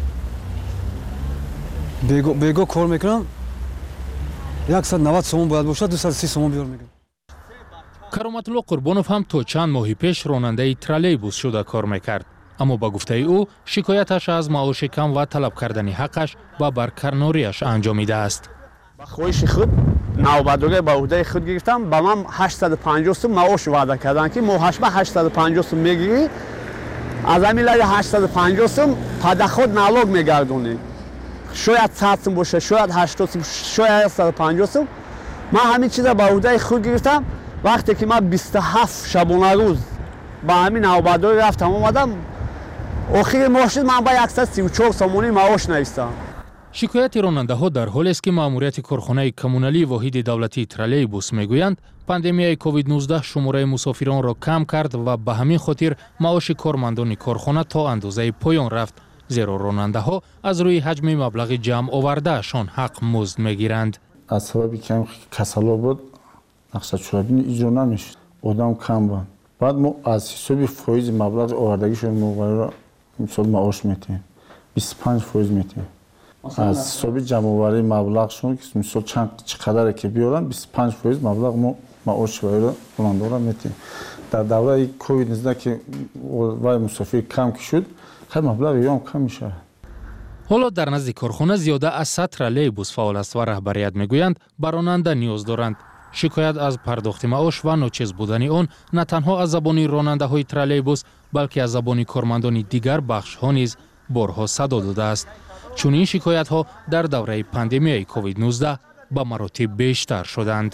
Speaker 10: بیگو, بیگو کار میکنم، صد و نود سومون باید باشد، دویست و سی سومون بیار میگم.
Speaker 5: کرامتالله قربانوف هم تا چند ماه پیش راننده ترالبوس شده کار میکرد، اما با گفته او شکایتش از معاش کم و طلب کردن حقش و برکناریش انجامیده است.
Speaker 12: با خواهش خود نوبت‌های با عهده خود گرفتم، با من هشتصد و پنجاه سوم معاش وعده کردن که ماهش به هشتصد و پنجاه سوم میگیری، از همین لحظه هشتصد و پنجاه سوم پد خود نالوگ میگردونی، شاید صد سوم باشه، شاید هشتاد سوم، شاید صد و پنجاه سوم. من همین چیزا با عهده خود گرفتم. وقتی که من بیست و هفت شبانه روز با همین نوبت‌های رفتم اومدم، آخر ماه شد من با صد و سی و چهار سومونی معاش نیستم.
Speaker 5: شکایت راننده ها در حالی است که ماموریت کارخانه کمونالی واحد دولتی ترالبوس میگویند پاندمیای کووید نوزده شماره مسافران را کم کرد و به همین خاطر معاش کارمندان کارخانه تا اندازه پایان رفت، زیرا راننده ها از روی حجم مبلغ جمع آورده شان حق مزد میگیرند.
Speaker 13: از سبب کم کسلا بود نقشه چوبین اجرا نمیشد، آدم کم بود. بعد ما از حساب فایز مبلغ آوردگیشون موقع مثلا معاش میتیم بیست و پنج فایز میتیم. از حساب جمع‌آوری مبلغشون که مثلا چند چقدر که بیارن بیست و پنج فایز مبلغ ما معاش وایرا راننده را میتیم. در دوره کووید نوزده که وای مسافر کم شد، خیلی مبلغ یام کم میشه.
Speaker 5: حالا در نزد کارخانه زیاده از صد ترالبوس فعال است و رهبریت میگویند به راننده نیاز دارند. شکایت از پرداخت معاش و ناچیز بودن آن نه تنها از زبان راننده های ترالبوس بلکه از زبان کارمندان دیگر بخش ها نیز بارها صدا داده است. چون این شکایت ها در دوره پاندمیای کووید نوزده به مراتب بیشتر شدند.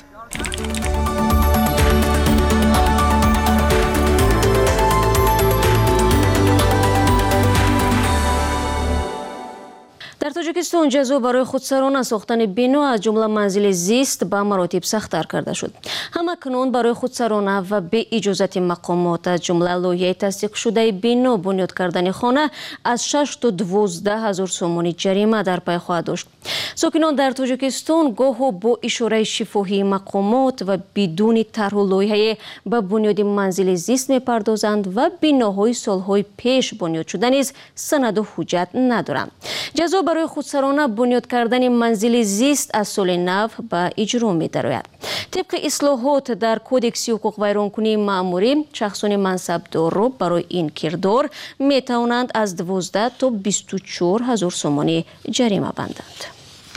Speaker 1: در تاجیکستان جزا برای خودسرانه ساختن بنا از جمله منزل زیست به مراتب سخت‌تر کرده شد. همکنون برای خودسرانه و به اجازت مقامات از جمله لایحه تصدیق شده بنا بنیاد کردن خانه از شش تا دوازده هزار سومانی جریمه در پی خواهد داشت. ساکنان در تاجیکستان گاه با اشاره شفاهی مقامات و بدون طرح و لایحه به بنیاد منزل زیست می‌پردازند و بناهای سالهای پیش بنیاد شده نیز سند و حجت ندارند. جزا برای خودسرانه بنیاد کردن منزل زیست از سال نو به اجرا می درآید. طبق اصلاحات در کودکس حقوق ویرانکنی مأموری، شخصان منصبدار را برای این کردار می توانند از دوازده تا بیست و چهار هزار سومانی جریمه بندند.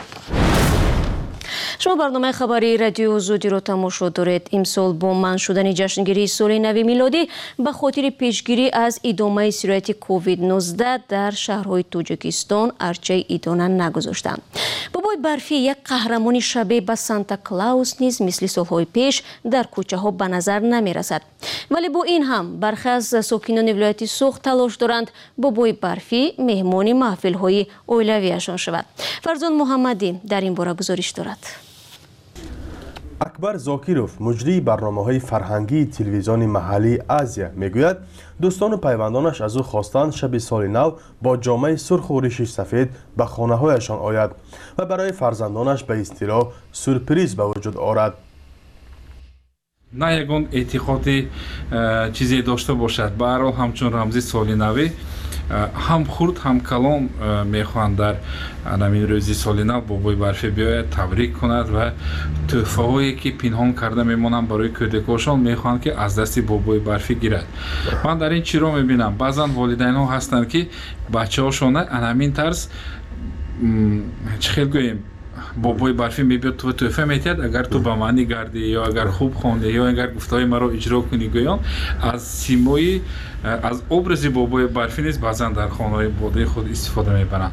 Speaker 1: شما برنامه خبری رادیو آزادی را تماشا دارید. امسال با منع شدن جشنگیری سال نو میلادی به خاطر پیشگیری از ادامه سرایت کووید نوزده در شهرهای تاجیکستان ارچه ادامه نگذاشتند. بابای برفی یک قهرمان شبیه به سانتا کلاوس نیز مثل سالهای پیش در کوچه ها به نظر نمی رسد. ولی با این هم برخی از ساکنان ولایت سوخت تلاش دارند بابای برفی مهمان محفل های اولویشان شود. فرزان محمدی در این باره گزارش دارد.
Speaker 14: اکبر زاکیروف مجری برنامه‌های فرهنگی تلویزیون محلی آزیا میگوید دوستان و پیوندانش از او خواستند شب سال نو با جامه سرخ و ریش سفید به خانه‌هایشان آید و برای فرزندانش به اصطلاح سورپریز به وجود آورد.
Speaker 15: نه یگان اعتقادی چیزی داشته باشد. به هر حال همچون رمزی سال نو هم خرد هم کلان میخواهند در نمین روزی سال نو بابای برفی بیاید تبریک کند و تحفه هایی که پنهان کرده میمانند برای کودکانشان میخواهند که از دست بابای برفی گیرد. من در این چی رو میبینم؟ بعضا والدین ها هستند که بچه هاشون همین طرز چه خیلی گوییم بابای برفی میبید تو تحفه میتید اگر تو به معنی گردی یا اگر خوب خوانده یا اگر گفتهای مرا اجرا کنی گویان از سیمایی از ابرز بابای برفی نیز بعضا در خانه‌های باده خود استفاده میبرند.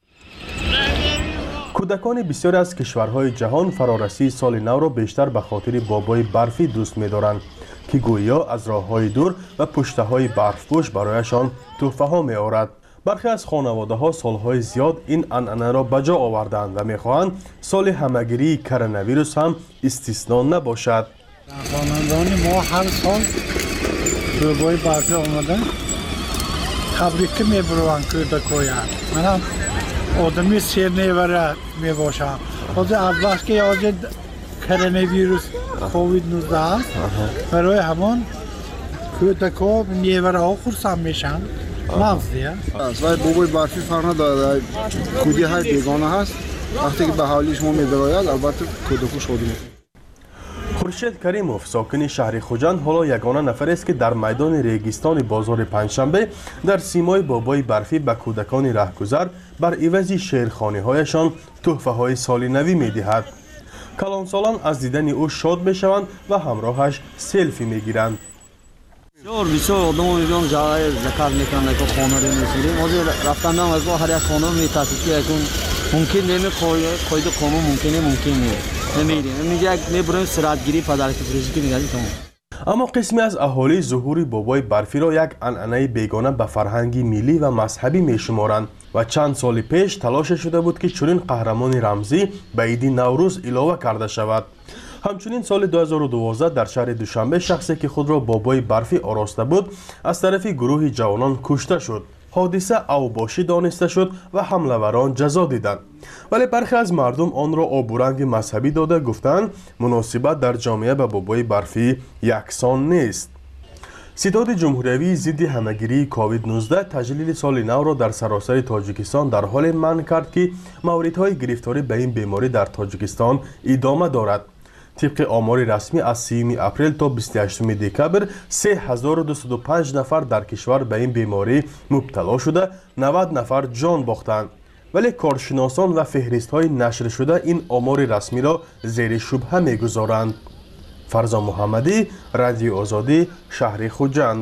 Speaker 14: کودکان بسیاری از کشورهای جهان فرارسی سال نو را بیشتر به خاطر بابای برفی دوست می‌دارند که گویا از راه‌های دور و پشته‌های برفپوش برایشان تحفه ها می‌آورد. برخی از خانواده‌ها سالهای زیاد این عنعنه را به جا آوردند و می‌خواهند سال همگیری کرونا ویروس هم استثنا نباشد.
Speaker 8: خانوادگان ما هر سال بابای برفی آمدن تبریک می‌برند کودک‌ها. منم آدمی سیر نیوره میباشم. از وقتی که از کرونا ویروس کووید نوزده است برای همان کودک‌ها نیوره ها خرسند میشن. مغزیه.
Speaker 19: وای بابای برفی فرق نداره. کودی های بیگانه هست. وقتی که به حالی شما میبراید البته کودکو شادی میکنه.
Speaker 14: خورشید کریموف ساکن شهر خوجند حالا یگانه نفر است که در میدان ریگستان بازار پنجشنبه در سیمای بابای برفی به کودکان رهگذر بر عوض شعرخوانی هایشان تحفه های سال نوی میدهد. کلانسالان از دیدن او شاد میشوند و همراهش سلفی میگیرند.
Speaker 19: بسیار بسیار آدم میبینم جای ذکر میکنن که خانه رو میسیریم. از رفتن از با هر یک خانه میتاسید که اکون ممکن نمی قاید قانون ممکنه ممکن نیست. نمیدیم میگه میبریم سرعتگیری پدرک فروشی که میگه تمام.
Speaker 14: اما قسمی از اهالی ظهور بابای برفی را یک عنعنه بیگانه به فرهنگ ملی و مذهبی میشمارند و چند سال پیش تلاش شده بود که چنین قهرمان رمزی به عید نوروز علاوه کرده شود. همچنین سال دو هزار و دوازده در شهر دوشنبه شخصی که خود را بابای برفی آراسته بود از طرف گروه جوانان کشته شد. حادثه اوباشی دانسته شد و حمله‌وران جزا دیدند. ولی برخی از مردم آن را آب و رنگ مذهبی داده گفتند مناسبت در جامعه به بابای برفی یکسان نیست. ستاد جمهوری ضد همهگیری کووید نوزده تجلیل سال نو را در سراسر تاجیکستان در حال منع کرد که موردهای گرفتاری به این بیماری در تاجیکستان ادامه دارد. طبق آمار رسمی از سیوم اپریل تا بیست و هشتم دکبر سه هزار و دویست و پنج نفر در کشور به این بیماری مبتلا شده، نود نفر جان باختند. ولی کارشناسان و فهرست های نشر شده این آمار رسمی را زیر شبهه میگذارند. فرزان محمدی، رادیو آزادی، شهر خوجند.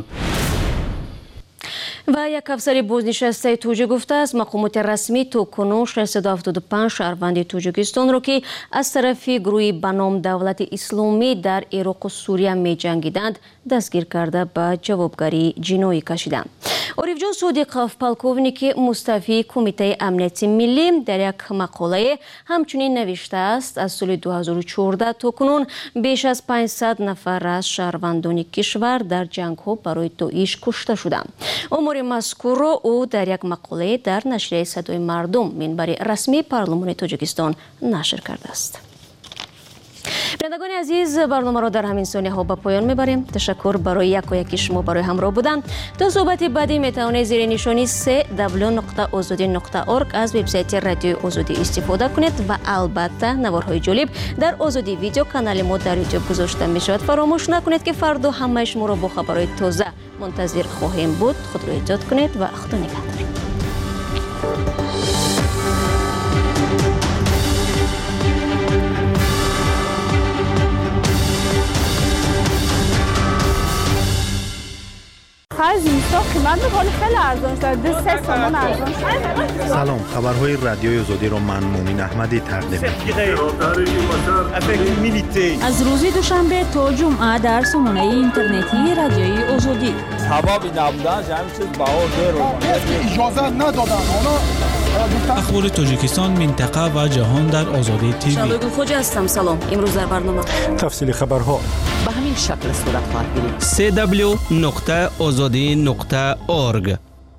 Speaker 1: و یک افسر بازنشسته توجه گفته است مقامات رسمی تا کنون ششصد و هفتاد و پنج شهروند تاجیکستان را که از طرف گروهی به نام دولت اسلامی در عراق و سوریه می جنگیدند دستگیر کرده به جوابگری جنایی کشیدند. عارف جان صادقов پالکوونیک مستعفی کمیته امنیت ملی در یک مقاله همچنین نوشته است از سال دو هزار و چهارده تا کنون بیش از پانصد نفر از شهروندان کشور در جنگ ها برای داعش کشته شدند. امور مذکور را او در یک مقاله در نشریه صدای مردم منبر رسمی پارلمان تاجیکستان نشر کرده است. بینندگان عزیز برنامه را در همین ثانیه ها به پایان میبریم. تشکر برای یک و یکی شما برای همراه بودن. تا صحبت بعدی میتوانید زیر نشانی سه دبلیو نقطه آزادی نقطه اورگ از وبسایت رادیو آزادی استفاده کنید و البته نوارهای جالب در آزادی ویدیو کانال ما در یوتیوب گذاشته می شود. فراموش نکنید که فردا همه شما را با خبرهای تازه منتظر خواهیم بود. خود را ایجاد کنید و خدا نگهدار.
Speaker 20: خرج اینستا قیمت میکنه خیلی ارزان شد. دو سه تومان ارزان شد.
Speaker 11: سلام، خبرهای رادیوی آزادی را من مومین احمدی تقدیم می‌کنم.
Speaker 18: از روز دوشنبه تا جمعه در سامانه اینترنتی رادیوی آزادی.
Speaker 24: سبب نبودن همین چیز بهار رو اجازه ندادن.
Speaker 25: اخبار تاجیکستان، منطقه و جهان در آزادی تیوی.
Speaker 1: شبگون خوجا هستم. سلام. امروز در برنامه
Speaker 24: تفصیل خبرها
Speaker 18: به همین شکل صورت خواهد گرفت.
Speaker 16: سه دبلیو نقطه آزادی نقطه اورگ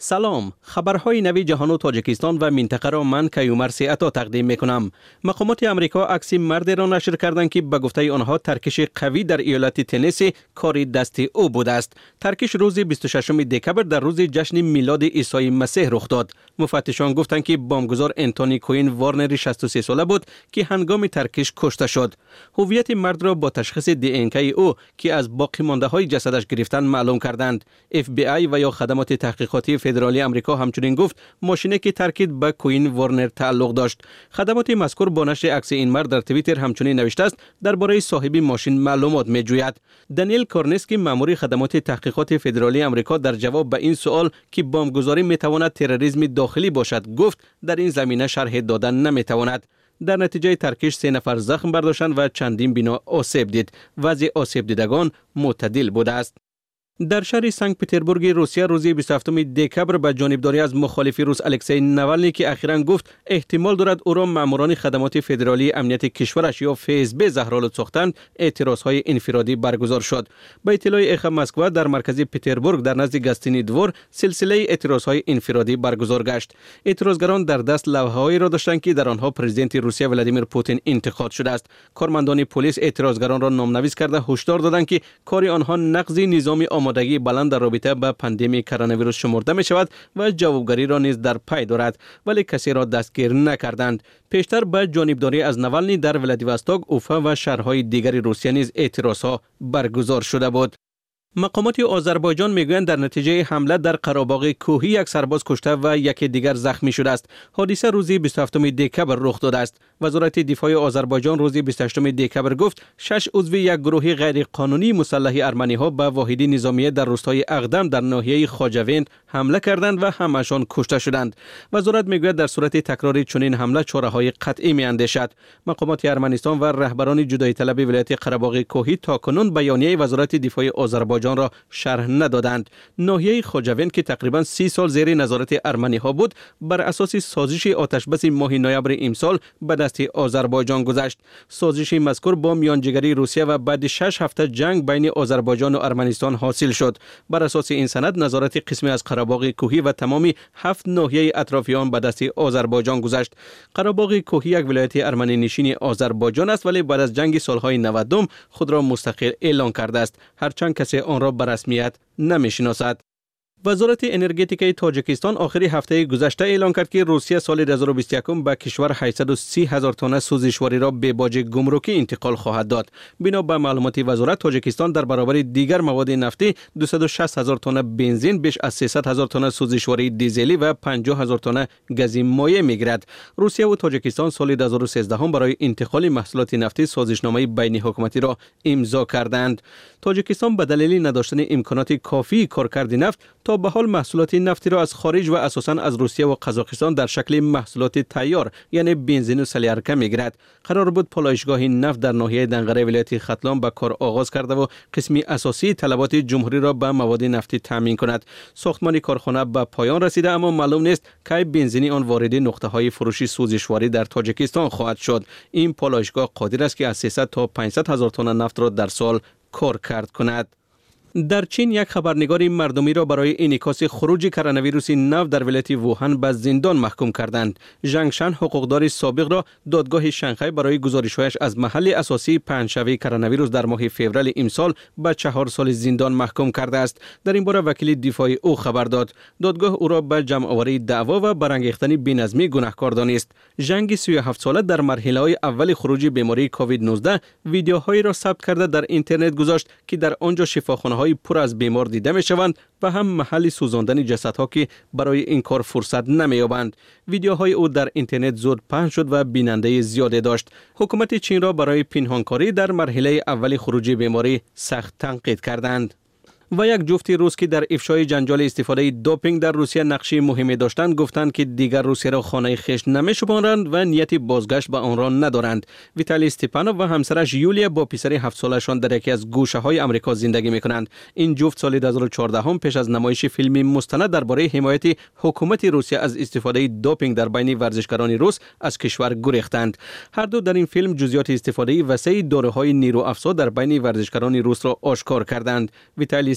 Speaker 16: سلام، خبرهای نوی جهان و تاجیکستان و منطقه را من کیومرث عطا تقدیم میکنم. مقامات امریکا عکس مردی را نشر کردند که به گفته آنها ترکش قوی در ایالت تنسی کاری دست او بوده است. ترکش روز بیست و ششم دکبر در روز جشن میلاد عیسی مسیح رخ داد. مفتشان گفتند که بمبگذار انتونی کوین وارنر شصت و سه ساله بود که هنگام ترکش کشته شد. هویت مرد را با تشخیص دی ان کی او که از باقی مانده های جسدش گرفتن معلوم کردند. اف بی آی و یا خدمات تحقیقاتی فدرالی آمریکا همچنین گفت ماشینی که ترکید به کوین وارنر تعلق داشت. خدمات مذکور با نشر عکس این مرد در توییتر همچنین نوشته است درباره صاحب ماشین معلومات میجوید. دانیل کارنسکی مأمور خدمات تحقیقات فدرالی آمریکا در جواب به این سوال که بمبگذاری میتواند تروریسم داخلی باشد گفت در این زمینه شرح دادن نمیتواند. در نتیجه ترکش سه نفر زخم برداشتند و چندین بنا آسیب دید. وضع آسیب دیدگان معتدل بوده است. در شهر سنت پترزبورگ روسیه روز بیست و هفتم دکبر به جانبداری از مخالف روس الکسی ناوالنی که اخیراً گفت احتمال دارد او را ماموران خدمات فدرالی امنیت کشورش یا اف اس بی زهرآلود ساختند، اعتراضهای انفرادی برگزار شد. با اطلاع اخ مسکو در مرکز پترزبورگ در نزد گستینی دور سلسله اعتراضهای انفرادی برگزار گشت. اعتراضگران در دست لوحه‌هایی را داشتند که در آنها پرزیدنت روسیه ولادیمیر پوتین انتقاد شده است. کارمندان پلیس اعتراضگران را نامنویس کرده هشدار دادند که کار آنها نقض نظام آمادگی بلند در رابطه با پاندمی کرونا ویروس شمرده می شود و جوابگری را نیز در پی دارد، ولی کسی را دستگیر نکردند. پیشتر به جانبداری از ناوالنی در ولادیواستوک، اوفا و شهرهای دیگر روسیه نیز اعتراضها برگزار شده بود. مقامات آذربایجان میگویند در نتیجه حمله در قره‌باغ کوهی یک سرباز کشته و یک دیگر زخمی شده است. حادثه روز بیست و هفتم دکبر رخ داده است. وزارت دفاع آذربایجان روز بیست و هشتم دکبر گفت شش عضو یک گروه غیر قانونی مسلح ارمنی ها به واحدی نظامیه در روستای اقدم در ناحیه خواجوند حمله کردند و همشان کشته شدند. وزارت میگوید در صورت تکراری چنین حمله چاره‌های قطعی میاندیشد. مقامات ارمنستان و رهبران جدایی طلب ولایت قره‌باغ کوهی تاکنون بیانیه وزارت دفاع آذربایجان را شرح ندادند. ناحیه خواجوند که تقریبا سی سال زیر نظارت ارمنی ها بود بر اساس سازش آتشبس ماه نوامبر امسال به دست آذربایجان گذشت. سازش مذکور با میانجیگری روسیه و بعد شش هفته جنگ بین آذربایجان و ارمنستان حاصل شد. بر اساس این سند نظارت قسمی از قره‌باغ کوهی و تمامی هفت ناحیه اطرافی آن به دست آذربایجان گذشت. قره‌باغ کوهی یک ولایت ارمنی نشین آذربایجان است ولی بعد از جنگ سالهای نود خود را مستقل اعلان کرده است، هرچند کسی آن را به رسمیت نمی‌شناسد. وزارت انرژتیک تاجیکستان آخر هفته گذشته اعلام کرد که روسیه سال دو هزار و بیست و یک به کشور هشتصد و سی هزار تن سوزشواری را به باج گمرکی انتقال خواهد داد. بنا به معلومات وزارت تاجیکستان در برابر دیگر مواد نفتی دویست و شصت هزار تن بنزین، بیش از سیصد هزار تن سوزشواری دیزلی و پنجاه هزار تن گاز مایع میگیرد. روسیه و تاجیکستان سال دو هزار و سیزده برای انتقال محصولات نفتی سازشنامه بین حکومتی را امضا کردند. تاجیکستان به دلیل نداشتن امکانات کافی کارکرد نفت تا به حال محصولات نفتی را از خارج و اساساً از روسیه و قزاقستان در شکل محصولات تیار یعنی بنزین و سلیارکه میگیرد. قرار بود پالایشگاه نفت در ناحیه دنقره ولایت ختلان به کار آغاز کرده و قسمی اساسی طلبات جمهوری را به مواد نفتی تامین کند. ساختمان کارخانه به پایان رسیده اما معلوم نیست کی بنزین آن وارد نقطه های فروشی سوزشواری در تاجیکستان خواهد شد. این پالایشگاه قادر است که از سیصد تا پانصد هزار تن نفت را در سال کار کرد کند. در چین یک خبرنگار مردمی را برای انعکاس خروج کرونا ویروس نو در ولایت ووهان به زندان محکوم کردند. ژنگ شن حقوقدار سابق را دادگاه شانگهای برای گزارش‌هایش از محل اساسی پنجشنبه کرونا ویروس در ماه فوریه امسال به چهار سال زندان محکوم کرده است. در این باره وکیل دفاع او خبر داد. دادگاه او را به جمع‌آوری دعوا و برانگیختن بی‌نظمی گناهکار دانست. ژنگ سی و هفت ساله در مرحله‌های اول خروج بیماری کووید نوزده ویدیوهایی را ثبت کرده در اینترنت گذاشت که در آنجا شفاخانه پر از بیمار دیده می شوند و هم محل سوزاندن جسدها که برای این کار فرصت نمی یابند. ویدیوهای او در اینترنت زود پخش شد و بیننده زیادی داشت. حکومت چین را برای پنهانکاری در مرحله اول خروج بیماری سخت تنقید کردند. و یک جفت روس که در افشای جنجال استفاده دوپینگ در روسیه نقشی مهمی داشتند گفتند که دیگر روسیه را خانه خویش نمی‌شمارند و نیت بازگشت به آن را ندارند. ویتالی استپانوف و همسرش یولیا با پسر هفت سالشان در یکی از گوشه‌های آمریکا زندگی می‌کنند. این جفت سال دو هزار و چهارده هم پیش از نمایش فیلمی مستند درباره حمایت حکومت روسیه از استفاده دوپینگ در بین ورزشکاران روس از کشور گریختند. هر دو در این فیلم جزئیات استفاده وسیع داروهای نیروافزا در بین ورزشکاران روس را آشکار کردند. ویتالی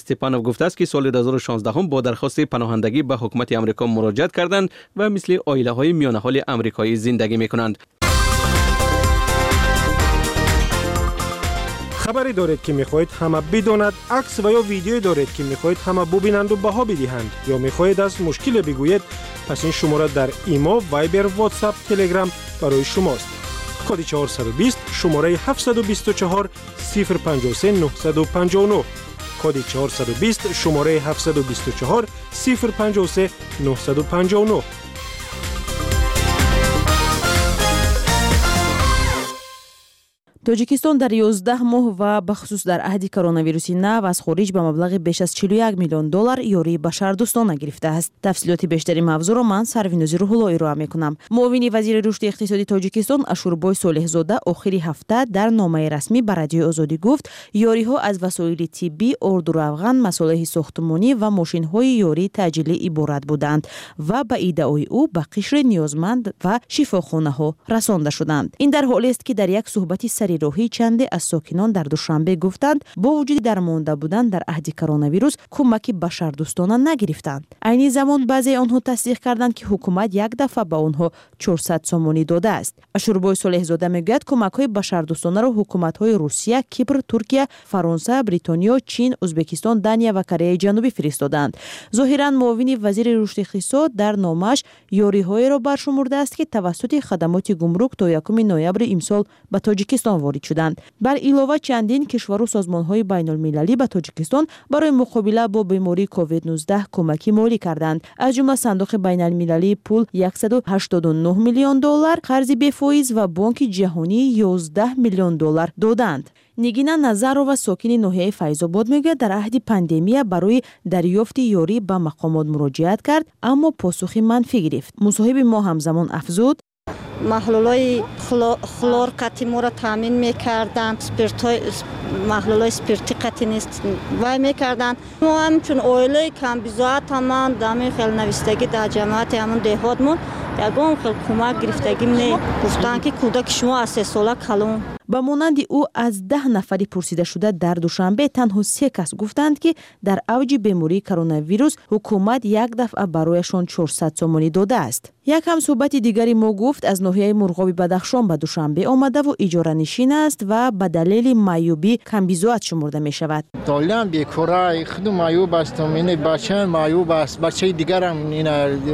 Speaker 16: استپانوف گفته است که سال دو هزار و شانزده هم با درخواست پناهندگی به حکومت آمریکا مراجعت کردند و مثل عائله‌های میان حال آمریکایی زندگی می‌کنند.
Speaker 2: خبری دارید که میخواهید همه بداند، عکس و یا ویدیویی دارید که میخواهید همه ببینند و بها بدهند یا میخواهید از مشکل بگویید، پس این شماره در ایما، وایبر، واتساپ، تلگرام برای شماست. کد چهارصد و بیست شماره هفتصد و بیست و چهار صفر پنجاه و سه نهصد و پنجاه و نه. کد چهارصد و بیست شماره هفتصد و بیست و چهار صفر پنجاه و سه نهصد و پنجاه و نه.
Speaker 18: توجیکستان در یازده ماه و بخصوص در عهد کرونا ویروسی نو از خارج به مبلغ بیش از چهل و یک میلیون دلار یاری به شهردوستانه گرفته است. تفصیلات بیشتری موضوع را من سروینوزی روح‌الله ارائه میکنم. معاون وزیر رشد اقتصادی تاجیکستان اشوربای صالح‌زاده آخری هفته در نامه رسمی به رادیو آزادی گفت یاری ها از وسایل طبی، اردو افغان، مصالح ساختمانی و ماشین های یاری تعجیلی عبارت بودند و به ایده‌های او به قشر نیازمند و شفاخانه ها رسانده شدند. این در حالی است که در یک صحبت سری راهی چند از ساکنان در دوشنبه گفتند با وجود درمانده بودن در عهد کرونا ویروس کمکی بشردوستانه نگرفتند. عین زمان بعضی آنها تصدیق کردند که حکومت یک دفعه به آنها چهارصد سومانی داده است. اشوربای صالح‌زاده میگوید کمک‌های بشردوستانه را حکومت‌های روسیه، کیپر، ترکیه، فرانسه، بریتانیا، چین، ازبکستان، دنیا و کره جنوبی فرستادند. ظاهراً معاون وزیر رشد اقتصاد در نامش یاری‌های را برشمرده است که توسط خدمات گمرک تا یکم نوامبر امسال به تاجیکستان وارد شدند. بر علاوه چندین کشور و سازمان‌های بین‌المللی به تاجیکستان برای مقابله با بیماری کووید نوزده کمکی مالی کردند. از جمله صندوق بین‌المللی پول صد و هشتاد و نه میلیون دلار، قرض بی‌فایز و بانک جهانی یازده میلیون دلار دادند. نگینا نظرова ساکن ناحیه فیض‌آباد میگوید در عهد پاندمی برای دریافت یاری به مقامات مراجعت کرد اما پاسخی منفی گرفت. مصاحب ما همزمان افزود
Speaker 4: محلولای خلور قطعی ما را تامین میکردن، محلولای سپیرتی قطعی نیست وای میکردن. ما هم چون اویله کم بیزاعت همان دامی خیل نویستگی در جماعت همون دهاتمون یکم خیل کمک گرفتگیم نه. گفتن که کودک شما از سه ساله کلون.
Speaker 18: با مانند او از ده نفری پرسیده شده در دوشنبه تنها سه کس گفتند که در اوج بیماری کرونا ویروس حکومت یک دفعه برایشان چهارصد سومانی داده است. یک هم صحبت دیگری ما گفت از ناحیه مرغابی بدخشان به دوشنبه آمده و اجاره نشین است و به دلیل معیوبی کم بیزاعت شمرده می شود.
Speaker 7: دالن بیکارای خود معیوب است، این بچه معیوب است، بچه دیگرم این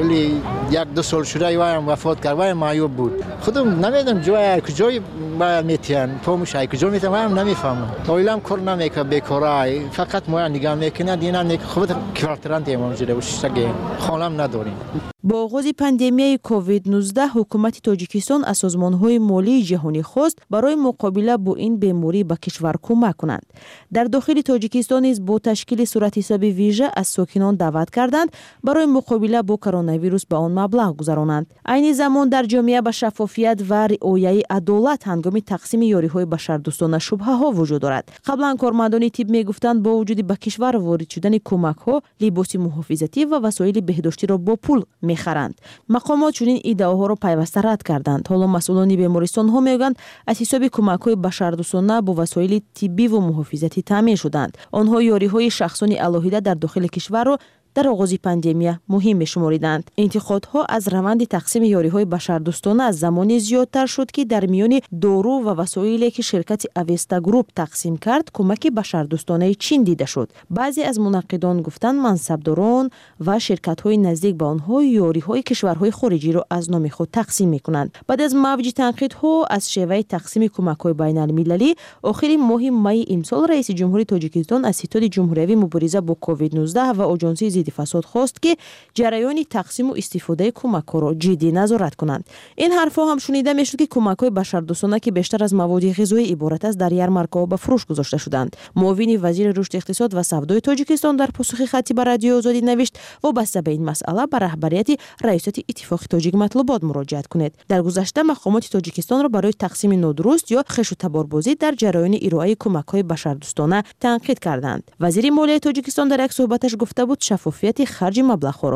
Speaker 7: یک دو سال شده وایم وفات کرد، وایم معیوب بود. خودم نمیدونم جای کجای باید میتین پومش ای کجا میتونم نمیفهمم. دالم کار نمیکنه بیکارای فقط ما نگاه میکنه دینا نیک خود کارتران دیمون جده وشتگی خانم نداریم.
Speaker 18: با آغاز پاندمی کووید نوزده حکومت تاجیکستان از سازمان‌های مالی جهانی خواست برای مقابله با این بیماری به کشور کمک کنند. در داخل تاجیکستان نیز با تشکیل صورت حساب ویژه از ساکنان دعوت کردند برای مقابله با کرونا ویروس به آن مبلغ گذرانند. عین زمان در جامعه به شفافیت و رعایت عدالت هنگام تقسیم یاری‌های بشردوستانه شبهه‌ها وجود دارد. قبلا کارمندان طب میگفتند با وجود به کشور وارد شدن کمک‌ها لباس محافظتی و وسایل بهداشتی را با پول میخرند. مقامات چنین ایده‌ها را پیوسته رد کردند. حالا مسئولان بیمارستان‌ها میگویند از حساب کمک‌های بشردوستانه با وسایل طبی و محافظتی تامین شدند. آنها یاری‌های شخصانی علاهیده در داخل کشور را در آغاز پاندمی مهم می‌شماریدند. انتقادها از روند تقسیم یاری‌های بشردوستانه از زمانی زیادتر شد که در میان دارو و وسایلی که شرکت اوستا گروپ تقسیم کرد کمک بشردوستانه چین دیده شد. بعضی از منقدان گفتند منصبداران و شرکت‌های نزدیک به آنها یاری‌های کشورهای خارجی را از نام خود تقسیم می‌کنند. بعد از موج تنقیدها از شیوه تقسیم کمک‌های بین‌المللی آخر ماه می امسال رئیس جمهوری تاجیکستان از ستاد جمهوری مبارزه با کووید نوزده و آژانس فساد خواست که جریان تقسیم و استفاده کمک‌ها را جدی نظارت کنند. این حرف‌ها هم شنیده می‌شد که کمک‌های بشردوستانه که بیشتر از مواد غذایی عبارت است در یارمارک‌ها به فروش گذاشته شدند. معاون وزیر رشد اقتصاد و سودای تاجیکستان در پاسخ خطی به رادیو آزادی نوشت وابسته به این مسئله به رهبریت ریاست اتفاق تاجیک مطلوبات مراجعت کنید. در گذشته مقامات تاجیکستان را برای تقسیم نادرست یا خش و تباربازی در جریان ارائه کمک‌های بشردوستانه تنقید کردند. وزیر مالیه تاجیکستان در یک صحبتش گفته بود شفافیت خرج مبلغ‌ها را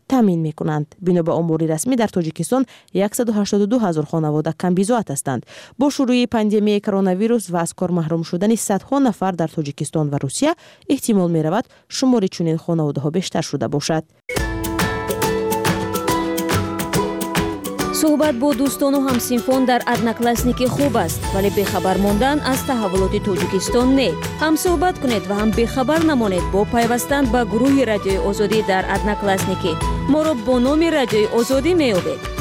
Speaker 18: تامین میکنند. بنا به امور رسمی در تاجیکستان صد و هشتاد و دو هزار خانواده کم بیزوات هستند. با شروع پاندمی کرونا ویروس و از کار محروم شدن صدها نفر در تاجیکستان و روسیه احتمال می رود شمار چنین خانواده ها بیشتر شده باشد.
Speaker 1: صحبت با دوستان و همسنفان در ادناکلاسنیکی خوب است، ولی بخبر ماندن از تحولات تاجیکستان نه. هم صحبت کنید و هم بخبر نمانید با پیوستن به گروه رادیوی آزادی در ادناکلاسنیکی. ما را با نام رادیوی آزادی می‌یابید.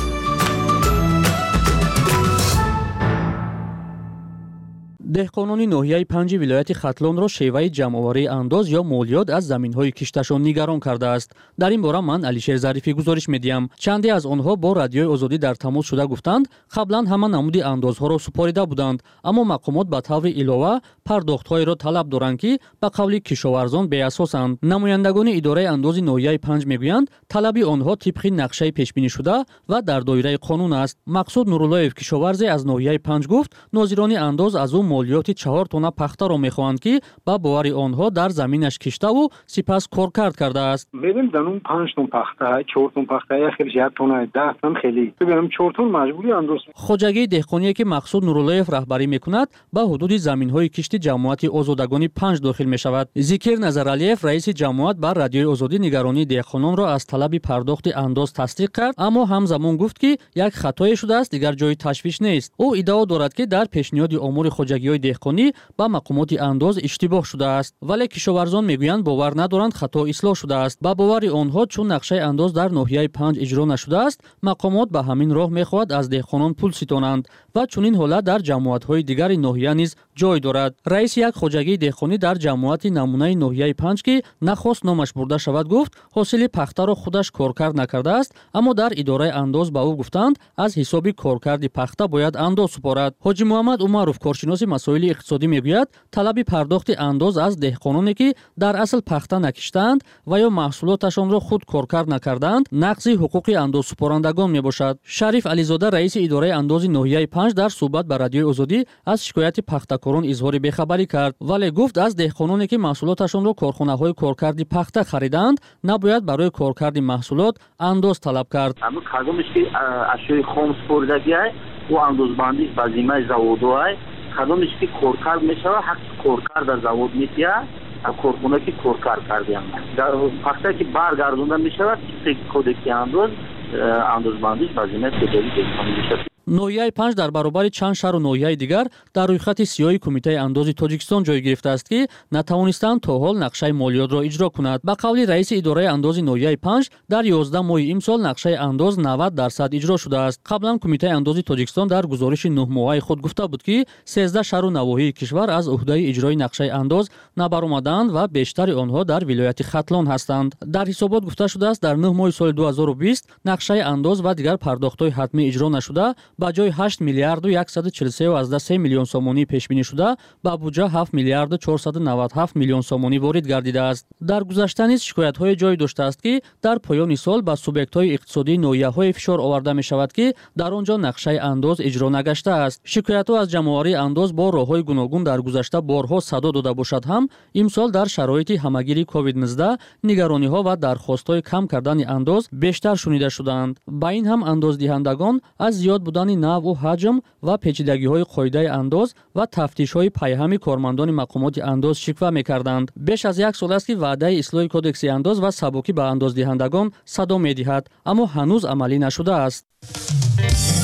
Speaker 3: دهقانان ناحیه پنج ولایت ختلان را شیوه جمع‌آوری انداز یا مالیات از زمین‌های کشتشان نگران کرده است. در این باره من علیشیر ظریفی گزارش می‌دهم. چندی از آنها با رادیوی آزادی در تماس شده گفتند قبلا همه نمودی اندازها را سپاریده بودند، اما مقامات به طور علاوه پرداخت‌های را طلب دارند که به قول کشاورزان بی‌اساسند. نمایندگان اداره انداز ناحیه پنج میگویند طلب آنها طبق نقشه پیش‌بینی شده و در دایره قانون است. مقصود نوراللهیف کشاورزی از ناحیه پنج گفت ناظران انداز از او مالیات چهار تن پخته را می‌خواهند که با باور آنها در زمینش کشته و سپس کار کرد کرده است.
Speaker 17: ببین در اون پنج تن پخته، چهار تن پخته خیلی زیاد تن، ده تن خیلی. ببینم چهار تن مجبوری انداز.
Speaker 3: خوجگی دهقانی که مقصود نوراللهیف رهبری می‌کند به حدود زمین‌های کشتی جماعت آزادگان پنج داخل می‌شود. ذکر نظرعلیف رئیس جماعت بر رادیوی آزادی نگرانی دهقانان را از طلب پرداخت انداز تصدیق کرد، اما همزمان گفت که یک خطای شده است، دیگر جای تشویش نیست. او ادعا دارد که در پیشنهاد امور خوجگی‌های دهقانی با مقامات انداز اشتباه شده است، ولی کشاورزان میگویند باور ندارند خطا اصلاح شده است. با باور آنها چون نقشه انداز در ناحیه پنج اجرا نشده است، مقامات به همین راه میخواهد از دهقانان پول ستانند و چون این حالت در جماعت‌های دیگر ناحیه نیز جای دارد. رئیس یک خوجگی دهقانی در جماعت نمونه ناحیه پنج که نخواست نامش برده شود گفت حاصل پخته را خودش کارکرد نکرده است، اما در اداره انداز به او گفتند از حساب کارکرد پخته باید انداز سپارد. حاجی محمد عمرов کارشناس مسائل اقتصادی میگوید طلب پرداخت انداز از دهقانانی که در اصل پخته نکشتند و یا محصولاتشان را خود کارکرد نکردند نقض حقوق انداز سپارندگان میباشد. شریف علیزاده رئیس اداره انداز ناحیه پنج در صحبت با رادیوی آزادی از شکایت پخته‌کاران اظهار بی‌خبری کرد، ولی گفت از دهقانانی که محصولاتشان را کارخانه‌های کارکردی پخته خریدند نباید برای کارکرد محصولات انداز طلب کرد.
Speaker 21: اما کدامش که اشیاء خام سپردگی است و اندازبندی به ذمه زوادهای کدامش که کارکرد میشه حق کارکرد در زواد میشه کارخانه که کارکرد کردیم در پخته که برگردونده میشه که کودکی انداز اندازبندیش به ذمه تجاری میشه.
Speaker 3: ناحیه پنج در برابر چند شهر و ناحیه دیگر در رویخط سیاهی کمیته انداز تاجیکستان جای گرفته است که نتوانستند تا حال نقشه مالیات را اجرا کند. به قول رئیس اداره انداز ناحیه پنج در یازده ماه امسال نقشه انداز نود درصد اجرا شده است. قبلا کمیته انداز تاجیکستان در گزارش نه ماهه خود گفته بود که سیزده شهر و نواحی کشور از عهده اجرای نقشه انداز نبرآمدند و بیشتر آنها در ولایت ختلان هستند. در حسابات گفته شده است در نه ماه سال دو هزار و بیست نقشه انداز و دیگر پرداخت‌های حتمی اجرا نشده با جای هشت میلیارد و صد و چهل و سه و از سه میلیون سومانی پیش بینی شده با بودجه هفت میلیارد و چهارصد و نود و هفت میلیون سومانی وارد گردیده است. در گذشته نیز شکایت‌های جای داشته است که در پایان سال با سوبیکت‌های اقتصادی ناحیه‌های فشار آورده می‌شود که در آنجا نقشه انداز اجرا نگشته است. شکایت‌ها از جمع‌آوری انداز با راه‌های گوناگون در گذشته بارها صدا داده باشد هم امسال در شرایط همگیری کووید نوزده نگرانی‌ها و درخواست‌های کم کردن انداز بیشتر شنیده شدند. با این هم اندازدهندگان از زیاد بودن نوع و حجم و پیچیدگی‌های قاعده انداز و تفتیش‌های پیهمی کارمندان مقامات انداز شکوه می‌کردند. بیش از یک سال است که وعده اصلاح کدکس انداز و سبکی به اندازدهندگان صدا می‌دهد، اما هنوز عملی نشده است.